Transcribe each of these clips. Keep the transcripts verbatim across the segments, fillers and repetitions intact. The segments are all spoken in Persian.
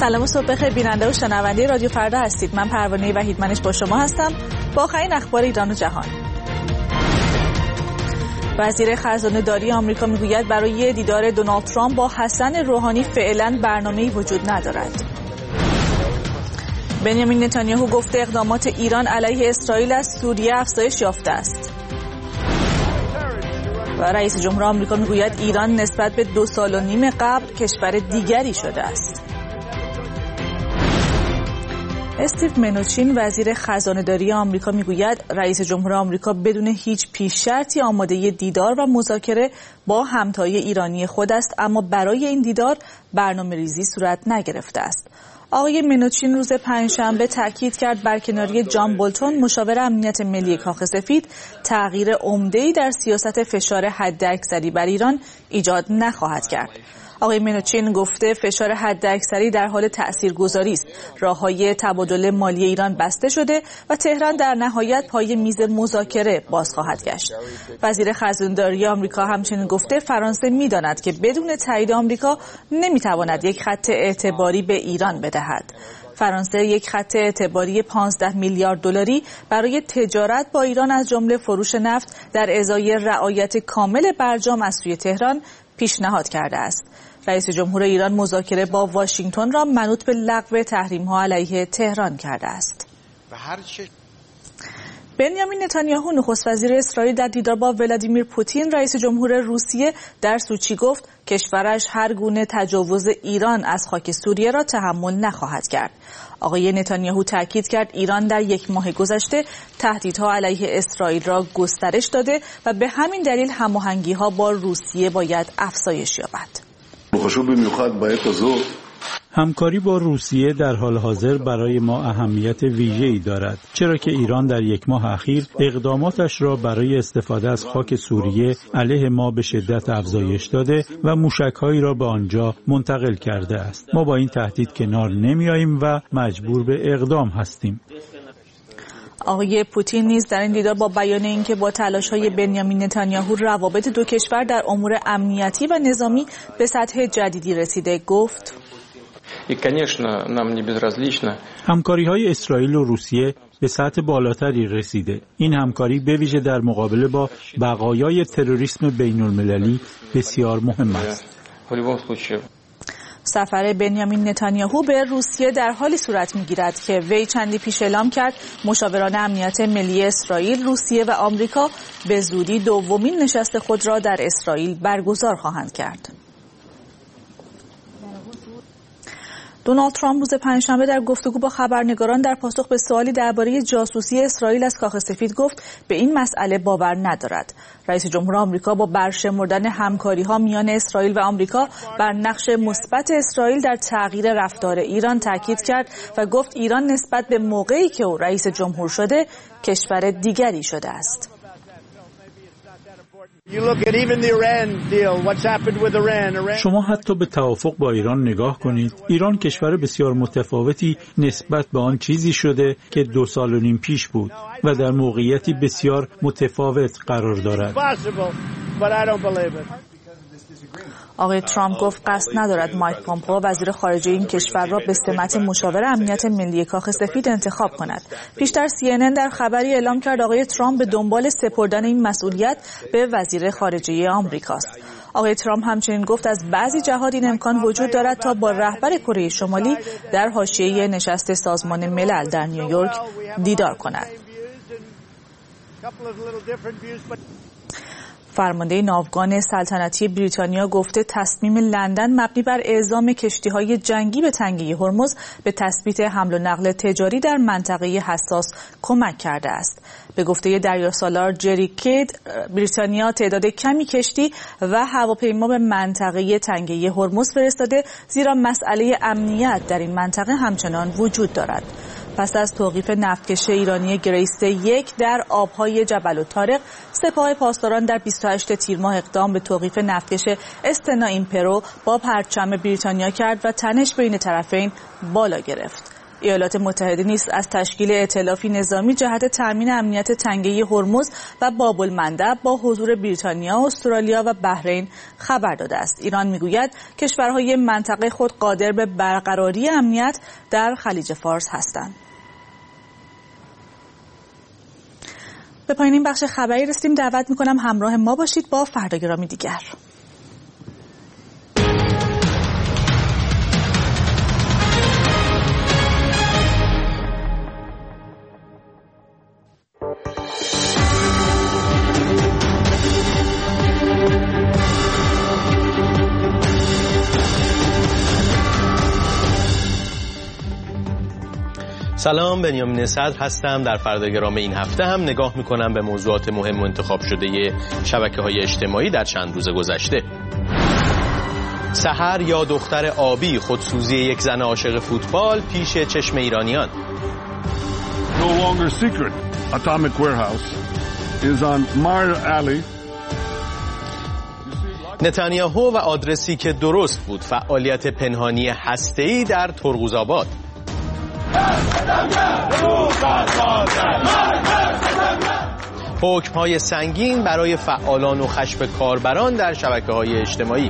سلام صبح بخیر بیننده و شنونده رادیو فردا هستید. من پروانه وحیدمنش با شما هستم با آخرین اخبار ایران و جهان. وزیر خزانه داری آمریکا میگوید برای دیدار دونالد ترامپ با حسن روحانی فعلا برنامه‌ای وجود ندارد. بنیامین نتانیاهو گفته اقدامات ایران علیه اسرائیل از سوریه افزایش یافته است. و رئیس جمهور آمریکا میگوید ایران نسبت به دو سال و نیم قبل کشور دیگری شده است. استیو منوچین وزیر خزانه داری آمریکا میگوید رئیس جمهور آمریکا بدون هیچ پیش شرطی آماده دیدار و مذاکره با همتای ایرانی خود است، اما برای این دیدار برنامه ریزی صورت نگرفته است. آقای منوچین روز پنجشنبه تاکید کرد برکناری جان بولتون مشاور امنیت ملی کاخ سفید تغییر عمده‌ای در سیاست فشار حداکثری بر ایران ایجاد نخواهد کرد. آقای منوچین گفته فشار حداکثری در حال تاثیرگذاری است. راه‌های تبادل مالی ایران بسته شده و تهران در نهایت پای میز مذاکره باز خواهد گشت. وزیر خزانه داری آمریکا همچنین گفته فرانسه می‌داند که بدون تایید آمریکا نمی‌تواند یک خط اعتباری به ایران بدهد. فرانسه یک خط اعتباری پانزده میلیارد دلاری برای تجارت با ایران از جمله فروش نفت در ازای رعایت کامل برجام از سوی تهران پیشنهاد کرده است. رئیس جمهور ایران مذاکره با واشنگتن را منوط به لغو تحریم‌ها علیه تهران کرده است. بنیامین نتانیاهو نخست وزیر اسرائیل در دیدار با ولادیمیر پوتین رئیس جمهور روسیه در سوچی گفت کشورش هر گونه تجاوز ایران از خاک سوریه را تحمل نخواهد کرد. آقای نتانیاهو تاکید کرد ایران در یک ماه گذشته تهدیدها علیه اسرائیل را گسترش داده و به همین دلیل هماهنگی‌ها با روسیه باید افزایش یابد. همکاری با روسیه در حال حاضر برای ما اهمیت ویژه‌ای دارد، چرا که ایران در یک ماه اخیر اقداماتش را برای استفاده از خاک سوریه علیه ما به شدت افزایش داده و موشک‌هایی را به آنجا منتقل کرده است. ما با این تهدید کنار نمی‌آییم و مجبور به اقدام هستیم. آقای پوتین نیز در این دیدار با بیان اینکه با تلاش‌های بنیامین نتانیاهو روابط دو کشور در امور امنیتی و نظامی به سطح جدیدی رسیده گفت همکاری‌های اسرائیل و روسیه به سطح بالاتری رسیده. این همکاری به ویژه در مقابله با بقایای تروریسم بین‌المللی بسیار مهم است. سفر بنیامین نتانیاهو به روسیه در حالی صورت می‌گیرد که وی چندی پیش اعلام کرد مشاوران امنیت ملی اسرائیل، روسیه و آمریکا به زودی دومین نشست خود را در اسرائیل برگزار خواهند کرد. دونالد ترامپ روز پنجشنبه در گفتگو با خبرنگاران در پاسخ به سوالی درباره جاسوسی اسرائیل از کاخ سفید گفت به این مسئله باور ندارد. رئیس جمهور آمریکا با برشمردن همکاری‌ها میان اسرائیل و آمریکا بر نقش مثبت اسرائیل در تغییر رفتار ایران تاکید کرد و گفت ایران نسبت به موقعی که او رئیس جمهور شده کشور دیگری شده است. شما حتی به توافق با ایران نگاه کنید. ایران کشور بسیار متفاوتی نسبت به آن چیزی شده که دو سال و نیم پیش بود و در موقعیتی بسیار متفاوت قرار دارد. آقای ترامپ گفت قصد ندارد مایک پامپئو وزیر خارجه این کشور را به سمت مشاور امنیت ملی کاخ سفید انتخاب کند. پیشتر سی ان ان در خبری اعلام کرد آقای ترامپ به دنبال سپردن این مسئولیت به وزیر خارجه آمریکاست. آقای ترامپ همچنین گفت از بعضی جهات این امکان وجود دارد تا با رهبر کره شمالی در حاشیه نشست سازمان ملل در نیویورک دیدار کند. فرمانده ناوگان سلطنتی بریتانیا گفته تصمیم لندن مبنی بر اعزام کشتی‌های جنگی به تنگه هرمز به تثبیت حمل و نقل تجاری در منطقه حساس کمک کرده است. به گفته دریاسالار جری کید، بریتانیا تعداد کمی کشتی و هواپیما به منطقه تنگه هرمز فرستاده، زیرا مسئله امنیت در این منطقه همچنان وجود دارد. پس از توقیف نفتکش ایرانی گریس یک در آبهای جبل الطارق، سپاه پاسداران در بیست و هشتم تیر ماه اقدام به توقیف نفتکش استنا ایمپرو با پرچم بریتانیا کرد و تنش بین طرفین بالا گرفت. ایالات متحده نیز از تشکیل ائتلافی نظامی جهت تامین امنیت تنگه هرمز و باب المندب با حضور بریتانیا، استرالیا و بحرین خبر داده است. ایران میگوید کشورهای منطقه خود قادر به برقراری امنیت در خلیج فارس هستند. به پایان این بخش خبری رسیدیم. دعوت میکنم همراه ما باشید با فرداگرامی دیگر. سلام، بنیامین صدر هستم. در فرداگرام این هفته هم نگاه میکنم به موضوعات مهم و انتخاب شده شبکه‌های اجتماعی در چند روز گذشته. سحر یا دختر آبی، خودسوزی یک زن عاشق فوتبال پیش چشم ایرانیان. No longer secret. Atomic Warehouse is on Mar Alley. نتانیاهو و آدرسی که درست بود، فعالیت پنهانی هسته‌ای در ترقوزآباد. حکم‌های سنگین برای فعالان و خشم کاربران در شبکه‌های اجتماعی.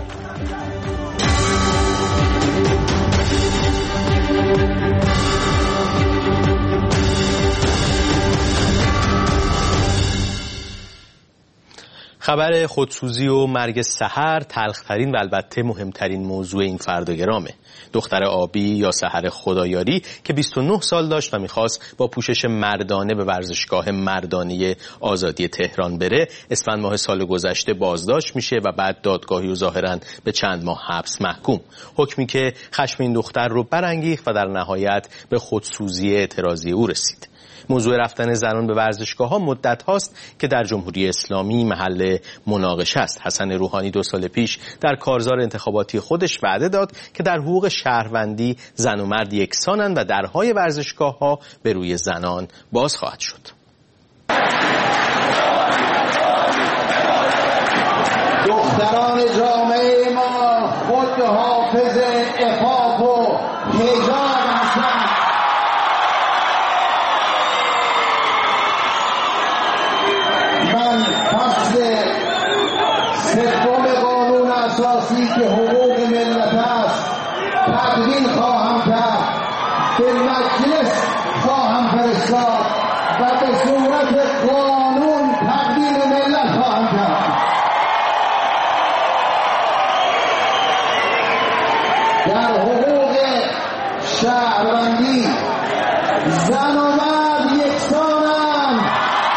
خبر خودسوزی و مرگ سحر تلخ‌ترین و البته مهمترین موضوع این فرداگرامه. دختر آبی یا سحر خدایاری که بیست و نه سال داشت و میخواست با پوشش مردانه به ورزشگاه مردانه آزادی تهران بره، اسفند ماه سال گذشته بازداشت میشه و بعد دادگاهی و ظاهراً به چند ماه حبس محکوم. حکمی که خشم این دختر رو برانگیخت و در نهایت به خودسوزی اعتراضی او رسید. موضوع رفتن زنان به ورزشگاه ها مدت هاست که در جمهوری اسلامی محل مناقشه است. حسن روحانی دو سال پیش در کارزار انتخاباتی خودش وعده داد که در حقوق شهروندی زن و مرد یکسانند و درهای ورزشگاه ها به روی زنان باز خواهد شد. دختران جامعه ما خود حافظ عفاف و حجاب هستند. من فصل سوم قانون اساسی که حقوق ملت است تقدیم خواهم کرد، به مجلس خواهم فرستاد و به صورت قانون تقدیم ملت خواهم کرد. در حقوق شهروندی زن و مرد یکسانند.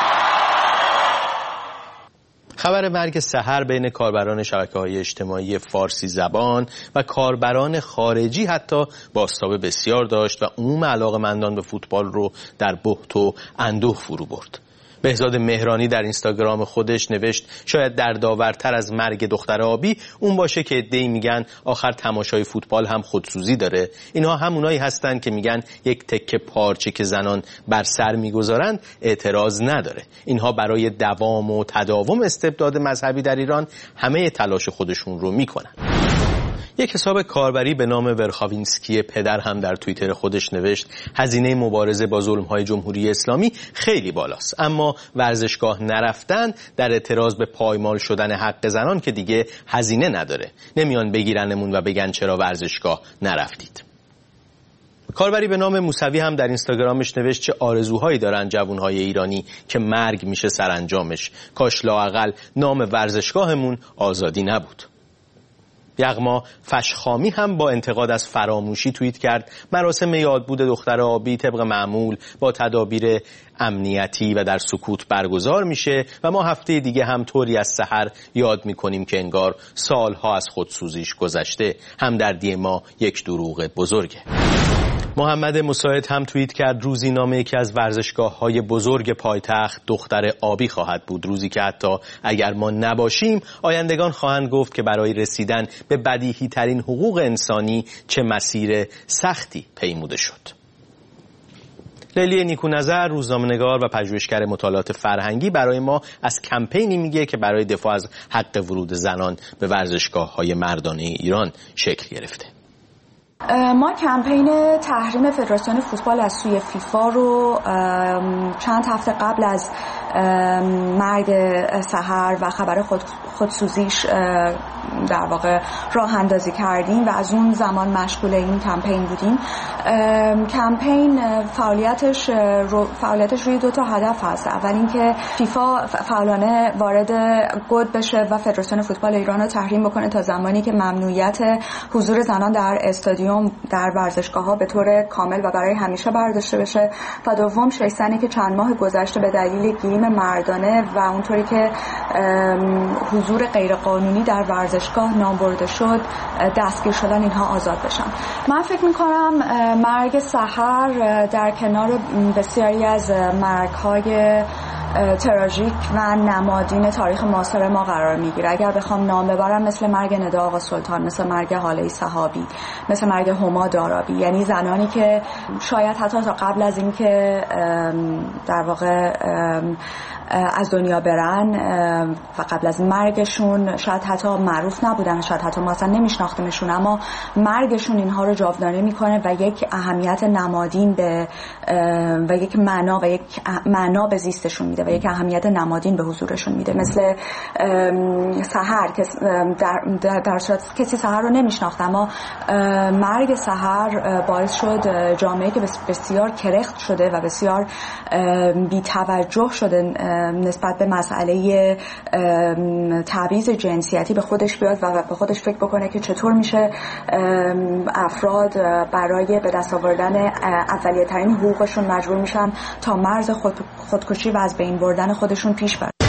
خبر مرگ سحر بین کاربران شبکه‌های اجتماعی فارسی زبان و کاربران خارجی حتی بازتاب بسیار داشت و عموم علاقه‌مندان به فوتبال رو در بهت و اندوه فرو برد. بهزاد مهرانی در اینستاگرام خودش نوشت شاید دردآورتر از مرگ دختر آبی اون باشه که عده‌ای میگن آخر تماشای فوتبال هم خودسوزی داره. اینها همونایی هستن که میگن یک تکه پارچه که زنان بر سر میگذارند اعتراض نداره. اینها برای دوام و تداوم استبداد مذهبی در ایران همه تلاش خودشون رو میکنن. یک حساب کاربری به نام ورخاوینسکی پدر هم در توییتر خودش نوشت هزینه مبارزه با ظلم‌های جمهوری اسلامی خیلی بالاست، اما ورزشگاه نرفتن در اعتراض به پایمال شدن حق زنان که دیگه هزینه نداره. نمیان بگیرنمون و بگن چرا ورزشگاه نرفتید. کاربری به نام موسوی هم در اینستاگرامش نوشت چه آرزوهایی دارن جوانهای ایرانی که مرگ میشه سرانجامش. کاش لااقل نام ورزشگاهمون آزادی نبود. یغما فشخامی هم با انتقاد از فراموشی توییت کرد مراسم یادبود دختر آبی طبق معمول با تدابیر امنیتی و در سکوت برگزار میشه و ما هفته دیگه هم طوری از سحر یاد میکنیم که انگار سالها از خودسوزیش گذشته. همدردی ما یک دروغ بزرگه. محمد مساعد هم توییت کرد روزی نام یکی از ورزشگاه‌های بزرگ پایتخت دختر آبی خواهد بود، روزی که حتی اگر ما نباشیم آیندگان خواهند گفت که برای رسیدن به بدیهی ترین حقوق انسانی چه مسیر سختی پیموده شد. لیلی نیکونظر روزنامه‌نگار و پژوهشگر مطالعات فرهنگی برای ما از کمپینی میگه که برای دفاع از حق ورود زنان به ورزشگاه‌های مردانه ایران شکل گرفته. ما کمپین تحریم فدراسیون فوتبال از سوی فیفا رو چند هفته قبل از مرگ سحر و خبر خود خودسوزیش در واقع راه اندازی کردیم و از اون زمان مشغول این کمپین بودیم. کمپین فعالیتش رو فعالیتش روی دو تا هدف هست. اول اینکه فیفا فعالانه وارد گود بشه و فدراسیون فوتبال ایران رو تحریم بکنه تا زمانی که ممنوعیت حضور زنان در استادیوم در ورزشگاه‌ها به طور کامل و برای همیشه برداشته بشه. و دوم شایستنی که چند ماه گذشته به دلیل گریم مردانه و اونطوری که حضور غیرقانونی در ورزشگاه نام برده شد دستگیر شدن اینها آزاد بشن. من فکر می‌کنم مرگ سحر در کنار بسیاری از مرگ‌های تراژیک و نمادین تاریخ معاصر ما قرار میگیره. اگر بخوام نام ببرم مثل مرگ ندا آقا سلطان، مثل مرگ هاله صحابی، مثل مرگ هما دارابی، یعنی زنانی که شاید حتی تا قبل از اینکه در واقع از دنیا برن و قبل از مرگشون شاید حتی معروف نبودن، شاید حتی ما اصلا نمیشناختیمشون، اما مرگشون اینها رو جاودانه میکنه و یک اهمیت نمادین به و یک معنا و یک معنا به زیستشون میده و یک اهمیت نمادین به حضورشون میده. مثل سحر که در, در, در صورت کسی سحر رو نمیشناخت، اما مرگ سحر باعث شد جامعه که بسیار کرخت شده و بسیار بی توجه شده نسبت به مسئله تبعیض جنسیتی به خودش بیاد و به خودش فکر بکنه که چطور میشه افراد برای به دست آوردن اولیه ترین حقوقشون مجبور میشن تا مرز خود خودکشی و از بین بردن خودشون پیش برن.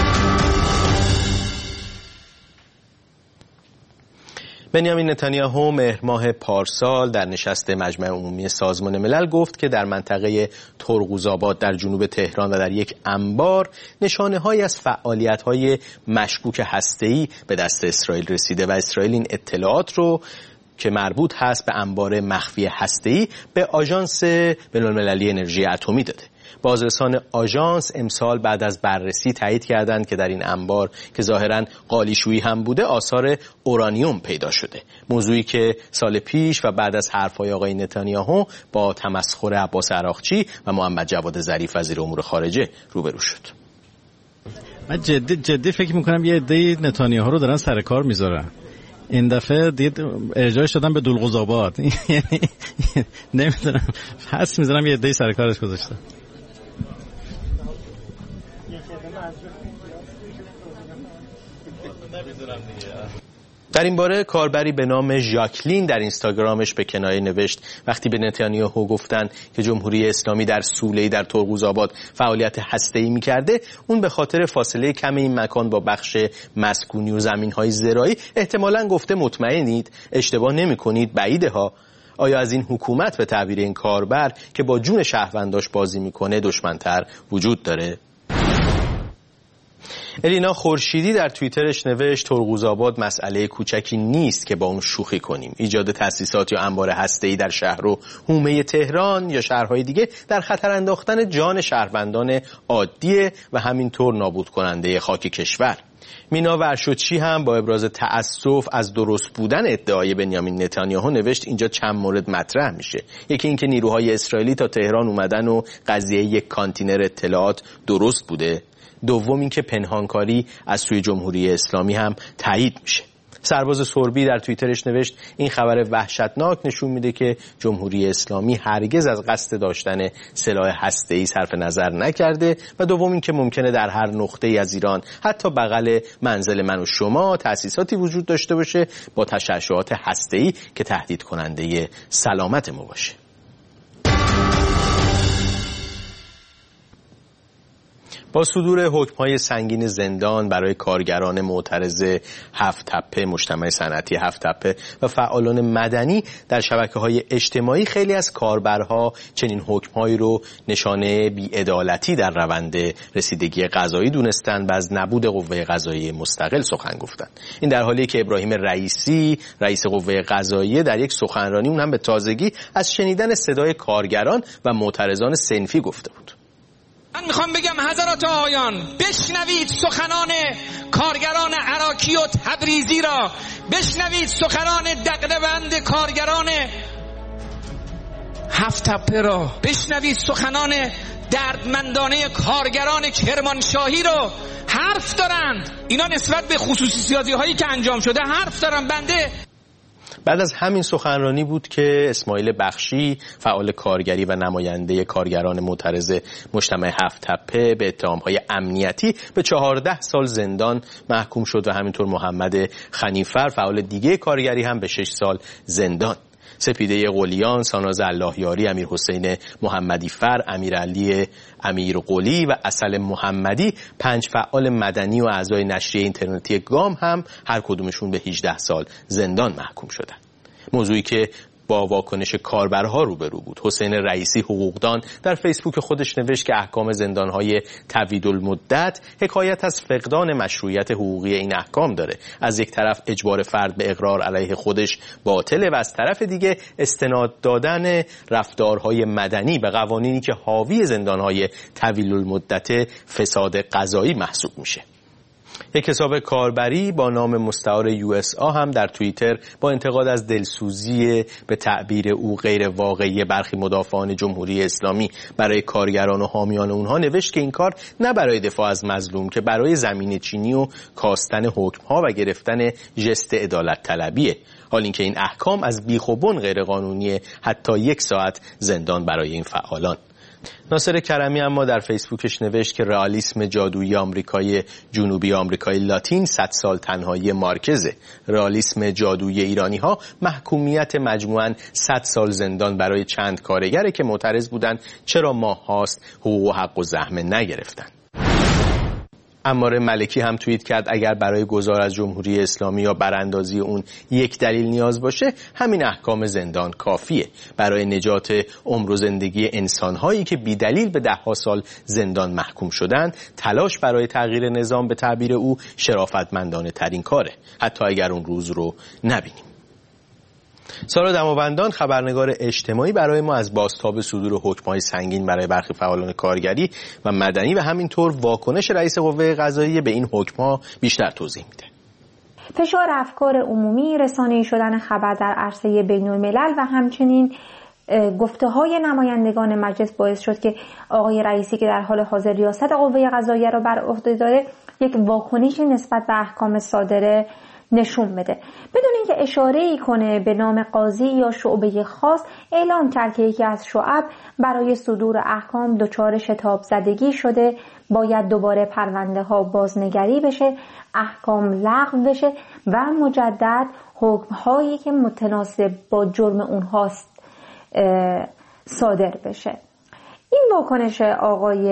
بنیامین نتانیاهو مهر ماه پارسال در نشست مجمع عمومی سازمان ملل گفت که در منطقه ترقوزآباد در جنوب تهران و در یک انبار نشانه‌هایی از فعالیت‌های مشکوک هسته‌ای به دست اسرائیل رسیده و اسرائیل این اطلاعات رو که مربوط هست به انبار مخفی هسته‌ای به آژانس بین‌المللی انرژی اتمی داده. بازرسان آژانس امسال بعد از بررسی تایید کردند که در این انبار که ظاهراً قالیشویی هم بوده آثار اورانیوم پیدا شده، موضوعی که سال پیش و بعد از حرف‌های آقای نتانیاهو با تمسخر عباس عراقچی و محمد جواد ظریف وزیر امور خارجه روبرو شد. من جدی جدی فکر می‌کنم یه عده نتانیاهو رو دارن سر کار می‌ذارن. این دفعه دید ارجاعش دادن به دولقوزآباد، یعنی نمیدونم حس می‌ذارم یه عده سر کارش گذاشتن. در این باره کاربری به نام ژاکلین در اینستاگرامش به کنایه نوشت وقتی به نتانیاهو گفتن که جمهوری اسلامی در سوله‌ای در ترقوزآباد فعالیت هسته‌ای می‌کرده، اون به خاطر فاصله کم این مکان با بخش مسکونی و زمین‌های زراعی احتمالاً گفته مطمئنید، اشتباه نمی‌کنید، بعیده ها. آیا از این حکومت به تعبیر این کاربر که با جون شهرونداش بازی می‌کنه دشمن‌تر وجود داره؟ الینا خورشیدی در توییترش نوشت ترقوزآباد مسئله کوچکی نیست که با اون شوخی کنیم. ایجاد تأسیسات یا انبار هسته‌ای در شهر و حومه تهران یا شهرهای دیگه در خطر انداختن جان شهروندان عادیه و همینطور نابود کننده خاک کشور. مینا ورشوچی هم با ابراز تأسف از درست بودن ادعای بنیامین نتانیاهو نوشت اینجا چند مورد مطرح میشه. یکی اینکه نیروهای اسرائیلی تا تهران اومدن و قضیه یک کانتینر اطلاعات درست بوده. دوم اینکه پنهانکاری از سوی جمهوری اسلامی هم تایید میشه. سرباز سربی در توییترش نوشت این خبر وحشتناک نشون میده که جمهوری اسلامی هرگز از قصد داشتن سلاح هسته‌ای صرف نظر نکرده و دوم اینکه ممکنه در هر نقطه‌ای از ایران حتی بغل منزل من و شما تأسیساتی وجود داشته باشه با تشعشعات هسته‌ای که تهدید کننده سلامت ما باشه. با صدور حکم‌های سنگین زندان برای کارگران معترض هفت تپه، مجتمع صنعتی هفت تپه و فعالان مدنی در شبکه‌های اجتماعی خیلی از کاربرها چنین حکم‌هایی رو نشانه بی‌عدالتی در روند رسیدگی قضایی دونستند و از نبود قوه قضاییه مستقل سخن گفتند. این در حالیه که ابراهیم رئیسی، رئیس قوه قضاییه در یک سخنرانی اون هم به تازگی از شنیدن صدای کارگران و معترضان صنفی گفته بود. من میخوام بگم حضرات آقایان بشنوید سخنان کارگران عراقی و تبریزی را، بشنوید سخنان دغدغه‌بند کارگران هفت تپه را، بشنوید سخنان دردمندانه کارگران کرمانشاهی رو. حرف دارند اینا نسبت به خصوصی سازی هایی که انجام شده، حرف دارن. بنده بعد از همین سخنرانی بود که اسماعیل بخشی، فعال کارگری و نماینده کارگران معترض مجتمع هفت تپه، به اتهام‌های امنیتی به چهارده سال زندان محکوم شد و همینطور محمد خنیفر، فعال دیگه کارگری، هم به شش سال زندان. سپیده قلیان، ساناز اللهیاری، امیر حسین محمدی فر، امیرعلی امیر قلی و اصل محمدی، پنج فعال مدنی و اعضای نشریه اینترنتی گام هم هر کدومشون به هجده سال زندان محکوم شدن. موضوعی که با واکنش کاربرها روبرو بود. حسین رئیسی حقوقدان در فیسبوک خودش نوشت که احکام زندانهای طویل‌المدت حکایت از فقدان مشروعیت حقوقی این احکام داره. از یک طرف اجبار فرد به اقرار علیه خودش باطله و از طرف دیگه استناد دادن رفتارهای مدنی به قوانینی که حاوی زندانهای طویل‌المدت فساد قضایی محسوب میشه. یک حساب کاربری با نام مستعار یو اس آ هم در توییتر با انتقاد از دلسوزی به تعبیر او غیر واقعی برخی مدافعان جمهوری اسلامی برای کارگران و حامیان اونها نوشت که این کار نه برای دفاع از مظلوم که برای زمین چینی و کاستن حکم‌ها و گرفتن ژست عدالت طلبیه، حال اینکه این احکام از بیخ و بن غیر قانونیه، حتی یک ساعت زندان برای این فعالان. ناصر کرمی اما در فیسبوکش نوشت که رئالیسم جادویی آمریکای جنوبی آمریکای لاتین صد سال تنهایی مارکزه. رئالیسم جادویی ایرانی ها محکومیت مجموعاً صد سال زندان برای چند کارگره که معترض بودن چرا ماه هاست حقوق و حق و زحمه نگرفتن. عمار ملکی هم توییت کرد اگر برای گذار از جمهوری اسلامی یا براندازی اون یک دلیل نیاز باشه، همین احکام زندان کافیه. برای نجات عمر و زندگی انسان‌هایی که بی دلیل به ده‌ها سال زندان محکوم شدن، تلاش برای تغییر نظام به تعبیر او شرافتمندانه ترین کاره، حتی اگر اون روز رو نبینیم. سارا دماوندان، خبرنگار اجتماعی، برای ما از بازتاب صدور حکم‌های سنگین برای برخی فعالان کارگری و مدنی و همینطور واکنش رئیس قوه قضاییه به این حکم‌ها بیشتر توضیح میده. فشار افکار عمومی، رسانه‌ای شدن خبر در عرصه بین‌الملل و همچنین گفته‌های نمایندگان مجلس باعث شد که آقای رئیسی که در حال حاضر ریاست قوه قضاییه را بر عهده داره، یک واکنشی نسبت به احکام صادره نشون بده. بدون اینکه اشاره‌ای کنه به نام قاضی یا شعبه خاص، اعلام کرد که یکی از شعب برای صدور احکام دچار شتاب زدگی شده، باید دوباره پرونده ها بازنگری بشه، احکام لغو بشه و مجدد حکم هایی که متناسب با جرم اونهاست صادر بشه. این واکنش آقای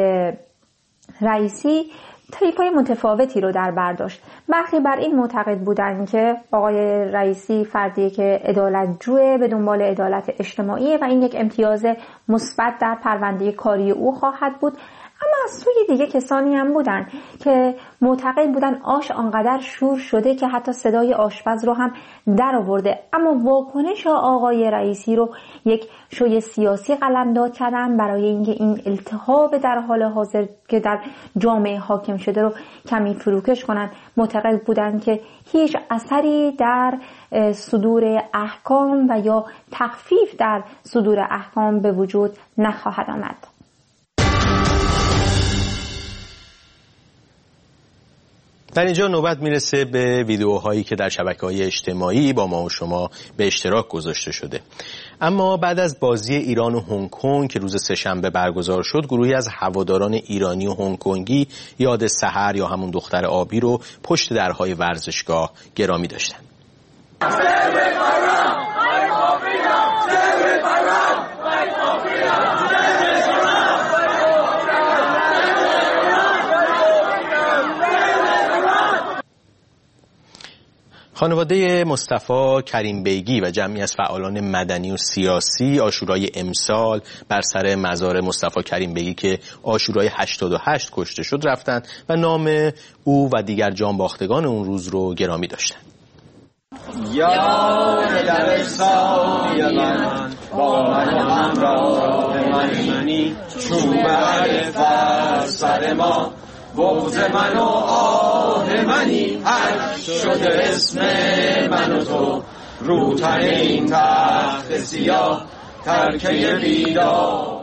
رئیسی طریق‌های متفاوتی رو در برداشت. برخی بر این معتقد بودند که آقای رئیسی فردی که عدالتجوه، به دنبال عدالت اجتماعی و این یک امتیاز مثبت در پرونده کاری او خواهد بود. اما از سوی دیگه کسانی هم بودن که معتقد بودن آش آنقدر شور شده که حتی صدای آشپز رو هم در آورده. اما واکنش آقای رئیسی رو یک شوی سیاسی قلمداد کردن برای اینکه این التهاب در حال حاضر که در جامعه حاکم شده رو کمی فروکش کنن. معتقد بودن که هیچ اثری در صدور احکام و یا تخفیف در صدور احکام به وجود نخواهد آمد. در اینجا نوبت میرسه به ویدیوهایی که در شبکه‌های اجتماعی با ما و شما به اشتراک گذاشته شده. اما بعد از بازی ایران و هنگ کنگ که روز سه‌شنبه برگزار شد، گروهی از هواداران ایرانی و هنگ کنگی یاد سحر یا همون دختر آبی رو پشت درهای ورزشگاه گرامی داشتن. خانواده مصطفی کریم بیگی و جمعی از فعالان مدنی و سیاسی عاشورای امسال بر سر مزار مصطفی کریم بیگی که عاشورای هشتاد و هشت کشته شد رفتند و نام او و دیگر جانباختگان اون روز رو گرامی داشتند. یا در سالی من با من و همراه منی، چون بر سر ما بغض من و آه منی، حق شده اسم من و تو رو تن این تخت سیاه، ترکه بیداد.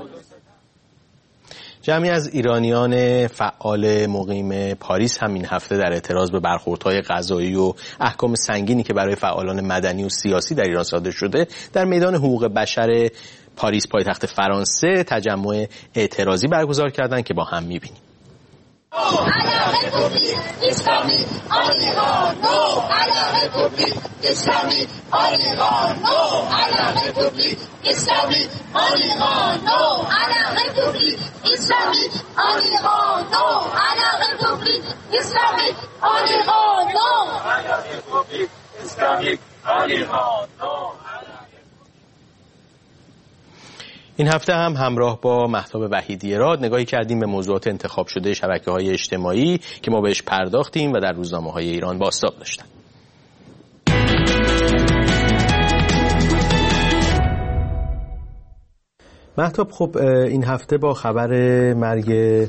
جمعی از ایرانیان فعال مقیم پاریس هم این هفته در اعتراض به برخوردهای قضایی و احکام سنگینی که برای فعالان مدنی و سیاسی در ایران صادر شده در میدان حقوق بشر پاریس پایتخت فرانسه تجمع اعتراضی برگزار کردند که با هم می‌بینیم. à la République islamique en Iran, non à la République islamique en Iran, non à la République islamique en Iran, non à la République islamique en Iran, non à la République islamique en Iran, non à la République islamique en Iran, non. این هفته هم همراه با مهتاب وحیدی راد نگاهی کردیم به موضوعات انتخاب شده شبکه‌های اجتماعی که ما بهش پرداختیم و در روزنامه‌های ایران بازتاب داشتن. مهتاب، خب این هفته با خبر مرگ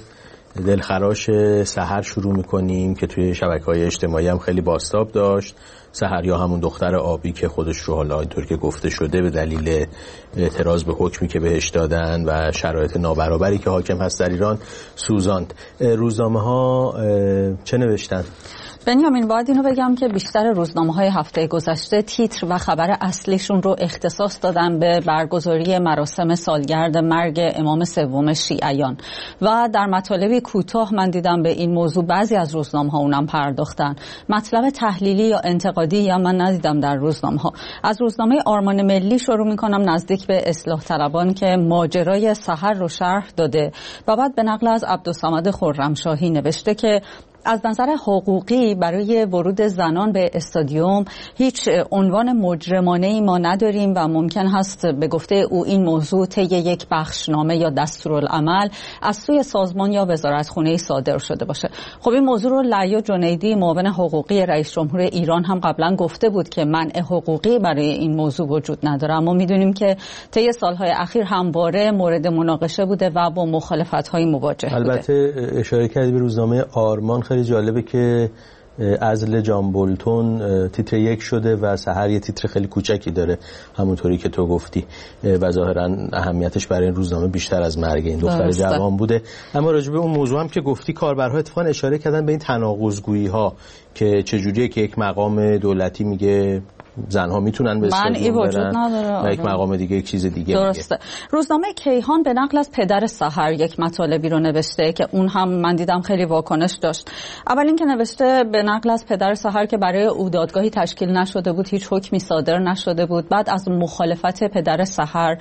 دلخراش سحر شروع می‌کنیم که توی شبکه‌های اجتماعی هم خیلی بازتاب داشت. سحر یا همون دختر آبی که خودش رو حالا اینطور که گفته شده به دلیل اعتراض به حکمی که بهش دادن و شرایط نابرابری که حاکم هست در ایران سوزاند. روزنامه‌ها چه نوشتن؟ بنیامین، باید اینو بگم که بیشتر روزنامه‌های هفته گذشته تیتر و خبر اصلیشون رو اختصاص دادن به برگزاری مراسم سالگرد مرگ امام سوم شیعیان و در مطالبی کوتاه من دیدم به این موضوع بعضی از روزنامه‌ها اونم پرداختن. مطلب تحلیلی یا انتقادی یا من ندیدم در روزنامه‌ها. از روزنامه آرمان ملی شروع می‌کنم، نزدیک به اصلاح طلبان که ماجرای سحر رو شرح داده و بعد به نقل از عبدالصمد خرمشاهی نوشته که از نظر حقوقی برای ورود زنان به استادیوم هیچ عنوان مجرمانه‌ای ما نداریم و ممکن هست به گفته او این موضوع طی یک بخشنامه یا دستورالعمل از سوی سازمان یا وزارتخانه صادر شده باشه. خب این موضوع رو لعیا جنیدی، معاون حقوقی رئیس جمهور ایران هم قبلا گفته بود که منع حقوقی برای این موضوع وجود نداره، اما میدونیم که طی سالهای اخیر همواره مورد مناقشه بوده و با مخالفت‌های مواجه بوده. البته اشاره کردی به روزنامه آرمان، خیلی جالبه که عزل جان بولتون تیتر یک شده و سحر یه تیتر خیلی کوچکی داره همونطوری که تو گفتی و ظاهرا اهمیتش برای این روزنامه بیشتر از مرگ این دختر جوان بوده. اما راجع به اون موضوع هم که گفتی کاربرها اتفاقا اشاره کردن به این تناقض‌گویی ها که چجوریه که یک مقام دولتی میگه زنها میتونن به استادیوم برن و یک مقام دیگه یک چیز دیگه درسته. میگه. روزنامه کیهان به نقل از پدر سحر یک مطالبی رو نوشته که اون هم من دیدم خیلی واکنش داشت. اول اینکه نوشته به نقل از پدر سحر که برای او دادگاهی تشکیل نشده بود، هیچ حکمی صادر نشده بود. بعد از مخالفت پدر سحر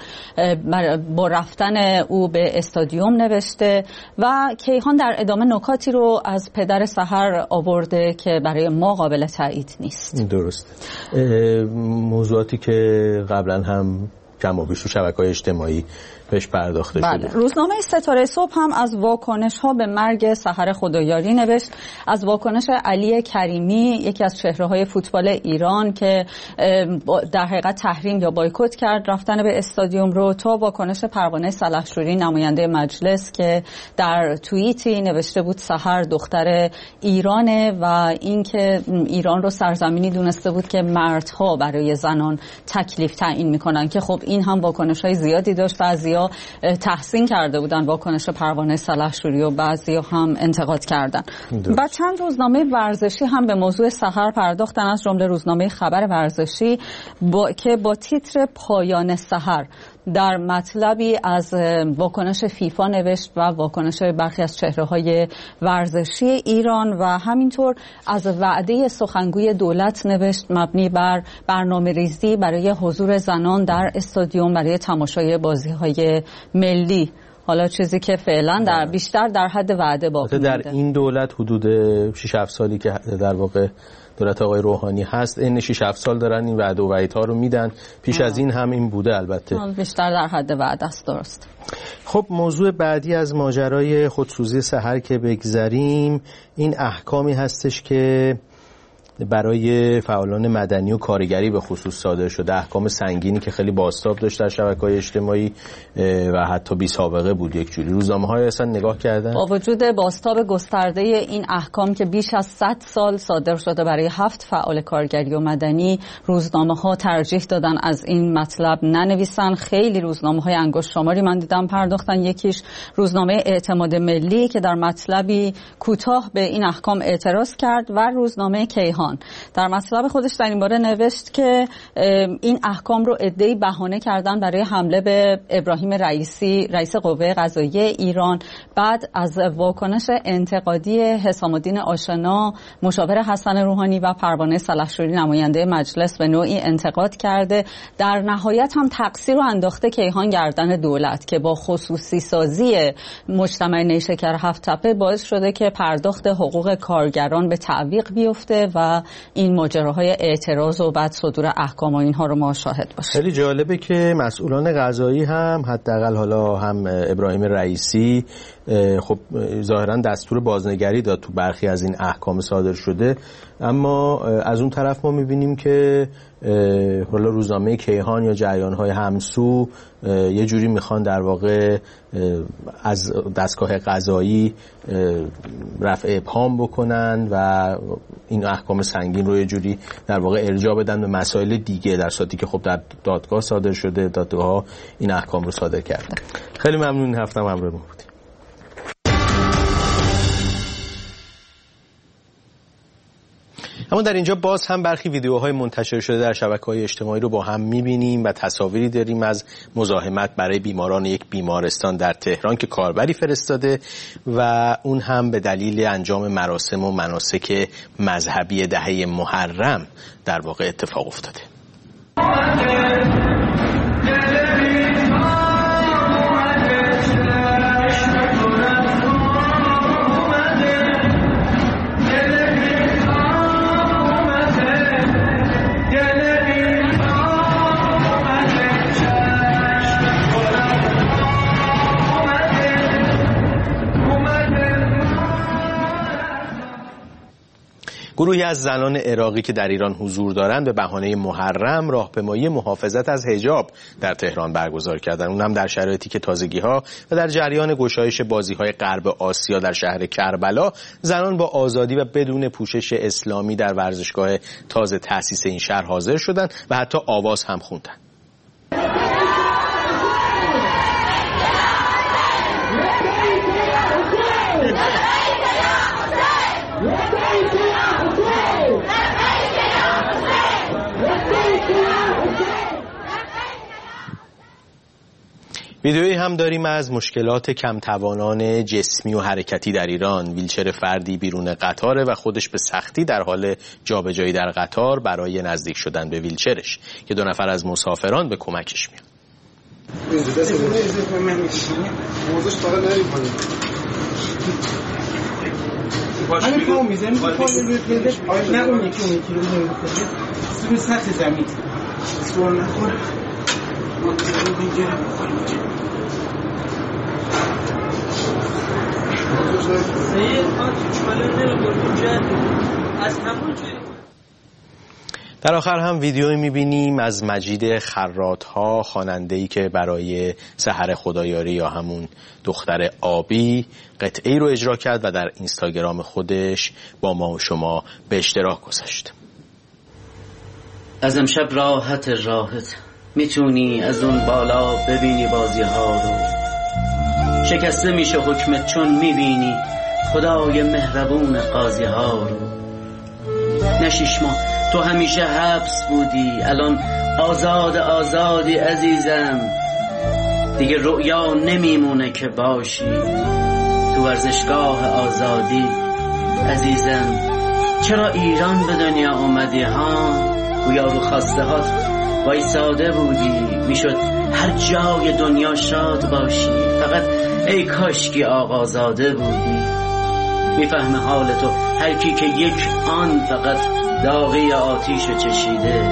با رفتن او به استادیوم نوشته و کیهان در ادامه نکاتی رو از پدر سحر آورده که برای ما قابل تایید نیست. درسته. موضوعاتی که قبلا هم کم و بیش تو شبکه‌های اجتماعی بهش پرداخته بله. شده. روزنامه ستاره صبح هم از واکنش‌ها به مرگ سحر خدایاری نوشت، از واکنش علی کریمی، یکی از چهره‌های فوتبال ایران که در حقیقت تحریم یا بایکوت کرد رفتن به استادیوم رو، تا واکنش پروانه سلحشوری نماینده مجلس که در توییتی نوشته بود سحر دختر ایرانه و اینکه ایران رو سرزمینی دونسته بود که مردها برای زنان تکلیف تعیین می‌کنن، که خب این هم واکنش‌های زیادی داشت. بعضیا تحسین کرده بودن واکنش پروانه سلحشوری و بعضیا هم انتقاد کردن. و چند روزنامه ورزشی هم به موضوع سحر پرداختن، از جمله روزنامه خبر ورزشی با که با تیتر پایان سحر در مطلبی از واکنش فیفا نوشت و واکنش برخی از چهره‌های ورزشی ایران و همینطور از وعده سخنگوی دولت نوشت مبنی بر برنامه‌ریزی برای حضور زنان در استادیوم برای تماشای بازی‌های ملی. حالا چیزی که فعلا در بیشتر در حد وعده باقی در مونده. این دولت حدود شش هفت سالی که در واقع دولت آقای روحانی هست، این شش هفت سال دارن این وعده و وعیدها رو میدن. پیش آه. از این هم این بوده البته. بیشتر در حد وعده است. درست. خب موضوع بعدی از ماجرای خودسوزی سحر که بگذریم، این احکامی هستش که برای فعالان مدنی و کارگری به خصوص صادر شده، احکام سنگینی که خیلی بازتاب داشت در شبکه‌های اجتماعی و حتی بی سابقه بود. یک جوری روزنامه‌های اصلا نگاه کردن با وجود بازتاب گسترده این احکام که بیش از صد سال صادر شده برای هفت فعال کارگری و مدنی، روزنامه‌ها ترجیح دادن از این مطلب ننویسن. خیلی روزنامه‌های انگشت شماری من دیدم پرداختن. یکیش روزنامه اعتماد ملی که در مطلبی کوتاه به این احکام اعتراض کرد و روزنامه کیهان در مطلب خودش در این باره نوشت که این احکام رو عده‌ای بهانه کردن برای حمله به ابراهیم رئیسی رئیس قوه قضاییه ایران. بعد از واکنش انتقادی حسام الدین آشنا مشاور حسن روحانی و پروانه سلحشوری نماینده مجلس به نوعی انتقاد کرده. در نهایت هم تقصیر رو انداخته کیهان گردن دولت که با خصوصی سازی مجتمع نیشکر هفت تپه باعث شده که پرداخت حقوق کارگران به تعویق بیفته و این ماجراهای اعتراض و بعد صدور احکام و اینها رو ما شاهد باشیم. خیلی جالبه که مسئولان قضایی هم حداقل حالا هم ابراهیم رئیسی خب ظاهرا دستور بازنگری داد تو برخی از این احکام صادر شده، اما از اون طرف ما میبینیم که حالا روزنامه کیهان یا جریان‌های همسو یه جوری میخوان در واقع از دستگاه قضایی رفع ابهام بکنن و این احکام سنگین رو یه جوری در واقع ارجاع بدن به مسائل دیگه، در صورتی که خب در دادگاه صادر شده، دادگاه‌ها این احکام رو صادر کردن. خیلی ممنون این هفته هم همراه ما بودید. اما در اینجا باز هم برخی ویدیوهای منتشر شده در شبکه‌های اجتماعی رو با هم می‌بینیم و تصاویری داریم از مزاحمت برای بیماران یک بیمارستان در تهران که کاربری فرستاده و اون هم به دلیل انجام مراسم و مناسک مذهبی دهه محرم در واقع اتفاق افتاده. گروهی از زنان عراقی که در ایران حضور دارند به بهانه محرم راهپیمایی محافظت از حجاب در تهران برگزار کردند. اون هم در شرایطی که تازگی‌ها و در جریان گشایش بازی‌های غرب آسیا در شهر کربلا، زنان با آزادی و بدون پوشش اسلامی در ورزشگاه تازه تأسیس این شهر حاضر شدند و حتی آواز هم خوندند. ویدیویی هم داریم از مشکلات کمتوانان جسمی و حرکتی در ایران. ویلچر فردی بیرون قطاره و خودش به سختی در حال جابجایی در قطار برای نزدیک شدن به ویلچرش که دو نفر از مسافران به کمکش میان. همین پاو میزنیم که پاو روی پیدش نه اون یکی اون یکی رو نمیکنه روی سطح زمین سوال نخوره ما رو بینجره بخوریم سید آتی چماله نرو بردیم جد از همون جایی. در آخر هم ویدیویی می‌بینیم از مجید خرات‌ها، خواننده‌ای که برای سحر خدایاری یا همون دختر آبی قطعه‌ای رو اجرا کرد و در اینستاگرام خودش با ما و شما به اشتراک گذاشت. از امشب راحت راحت میتونی از اون بالا ببینی بازی‌ها رو، شکسته میشه حکمت چون میبینی خدای مهربون قاضی‌ها رو. نشیش ما تو همیشه حبس بودی، الان آزاد آزادی عزیزم، دیگه رؤیا نمیمونه که باشی تو ورزشگاه آزادی عزیزم. چرا ایران به دنیا اومدی ها؟ گویا رو خواسته هات وایساده بودی، میشد هر جای دنیا شاد باشی، فقط ای کاشکی آقازاده بودی. میفهمه حال تو هر کی که یک آن فقط داغی آتیش چشیده،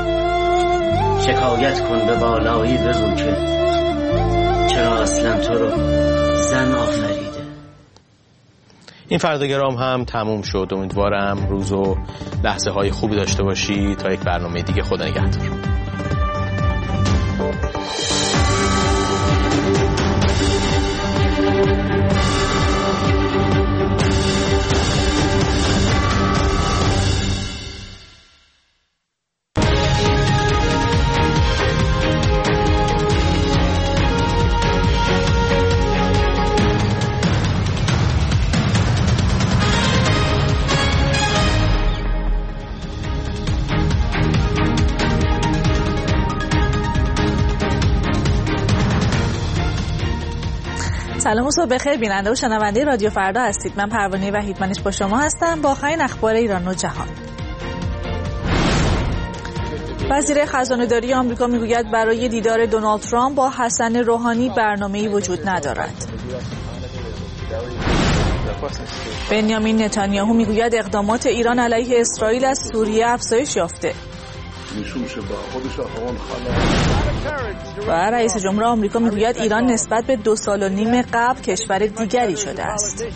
شکایت کن به بالایی بگو که چرا اصلا تو رو زن آفریده. این فرداگرام هم تموم شد. امیدوارم روز و لحظه های خوبی داشته باشید. تا یک برنامه دیگه، خدا نگهدار. سلام و صبح بخیر بیننده و شنونده رادیو فردا هستید. من پروانه وحیدمنش با شما هستم با آخرین اخبار ایران و جهان. وزیر خزانه‌داری آمریکا میگوید برای دیدار دونالد ترامپ با حسن روحانی برنامه‌ای وجود ندارد. بنیامین نتانیاهو میگوید اقدامات ایران علیه اسرائیل از سوریه افزایش یافته. و رئیس جمهور آمریکا میگوید ایران نسبت به دو سال و نیم قبل کشور دیگری شده است.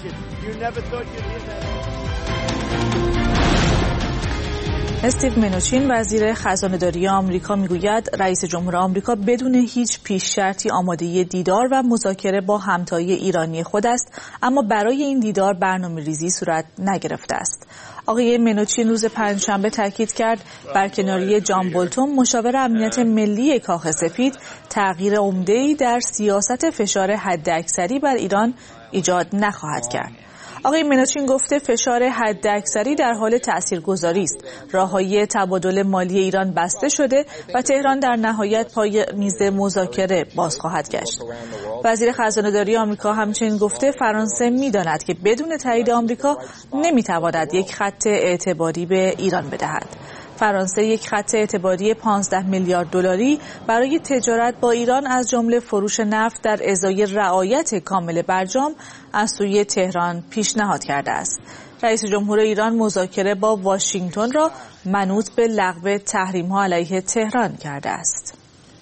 استیو منوچین وزیر خزانه‌داری آمریکا میگوید رئیس جمهور آمریکا بدون هیچ پیش شرطی آماده دیدار و مذاکره با همتای ایرانی خود است، اما برای این دیدار برنامه‌ریزی صورت نگرفته است. آقای منوچین روز پنجشنبه تاکید کرد برکناری جان بولتون مشاور امنیت ملی کاخ سفید تغییر عمده‌ای در سیاست فشار حداکثری بر ایران ایجاد نخواهد کرد. آقای منوچین گفته فشار حداکثری در حال تاثیرگذاری است. راههای تبادل مالی ایران بسته شده و تهران در نهایت پای میز مذاکره باز خواهد گشت. وزیر خزانه‌داری آمریکا همچنین گفته فرانسه می‌داند که بدون تایید آمریکا نمی‌تواند یک خط اعتباری به ایران بدهد. فرانسه یک خط اعتباری پانزده میلیارد دلاری برای تجارت با ایران از جمله فروش نفت در ازای رعایت کامل برجام از سوی تهران پیشنهاد کرده است. رئیس جمهور ایران مذاکره با واشنگتن را منوط به لغو تحریم‌ها علیه تهران کرده است.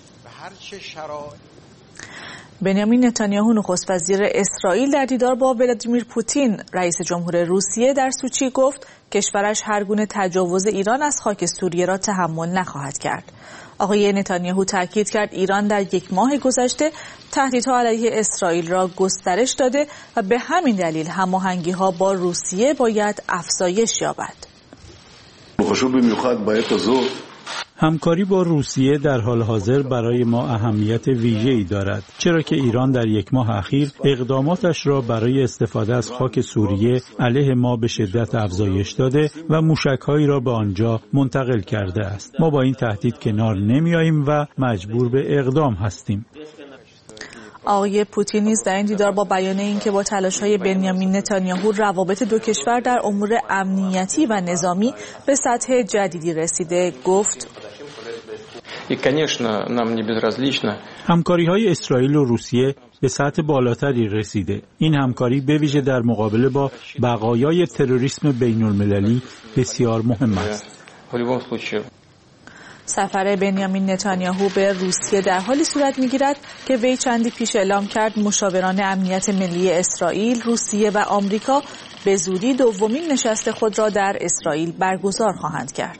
بنیامین نتانیاهو نخست وزیر اسرائیل در دیدار با ولادیمیر پوتین رئیس جمهور روسیه در سوچی گفت کشورش هر گونه تجاوز ایران از خاک سوریه را تحمل نخواهد کرد. آقای نتانیاهو تاکید کرد ایران در یک ماه گذشته تهدیدها علیه اسرائیل را گسترش داده و به همین دلیل هماهنگی‌ها با روسیه باید افزایش یابد. همکاری با روسیه در حال حاضر برای ما اهمیت ویژه‌ای دارد، چرا که ایران در یک ماه اخیر اقداماتش را برای استفاده از خاک سوریه علیه ما به شدت افزایش داده و موشک‌هایی را به آنجا منتقل کرده است. ما با این تهدید کنار نمی‌آییم و مجبور به اقدام هستیم. آقای پوتین نیز در این دیدار با بیان اینکه با تلاش‌های بنیامین نتانیاهو روابط دو کشور در امور امنیتی و نظامی به سطح جدیدی رسیده گفت همکاری‌های اسرائیل و روسیه به سطح بالاتری رسیده. این همکاری به ویژه در مقابله با بقایای تروریسم بین‌المللی بسیار مهم است. سفر بنیامین نتانیاهو به روسیه در حالی صورت می‌گیرد که وی چندی پیش اعلام کرد مشاوران امنیت ملی اسرائیل، روسیه و آمریکا به زودی دومین نشست خود را در اسرائیل برگزار خواهند کرد.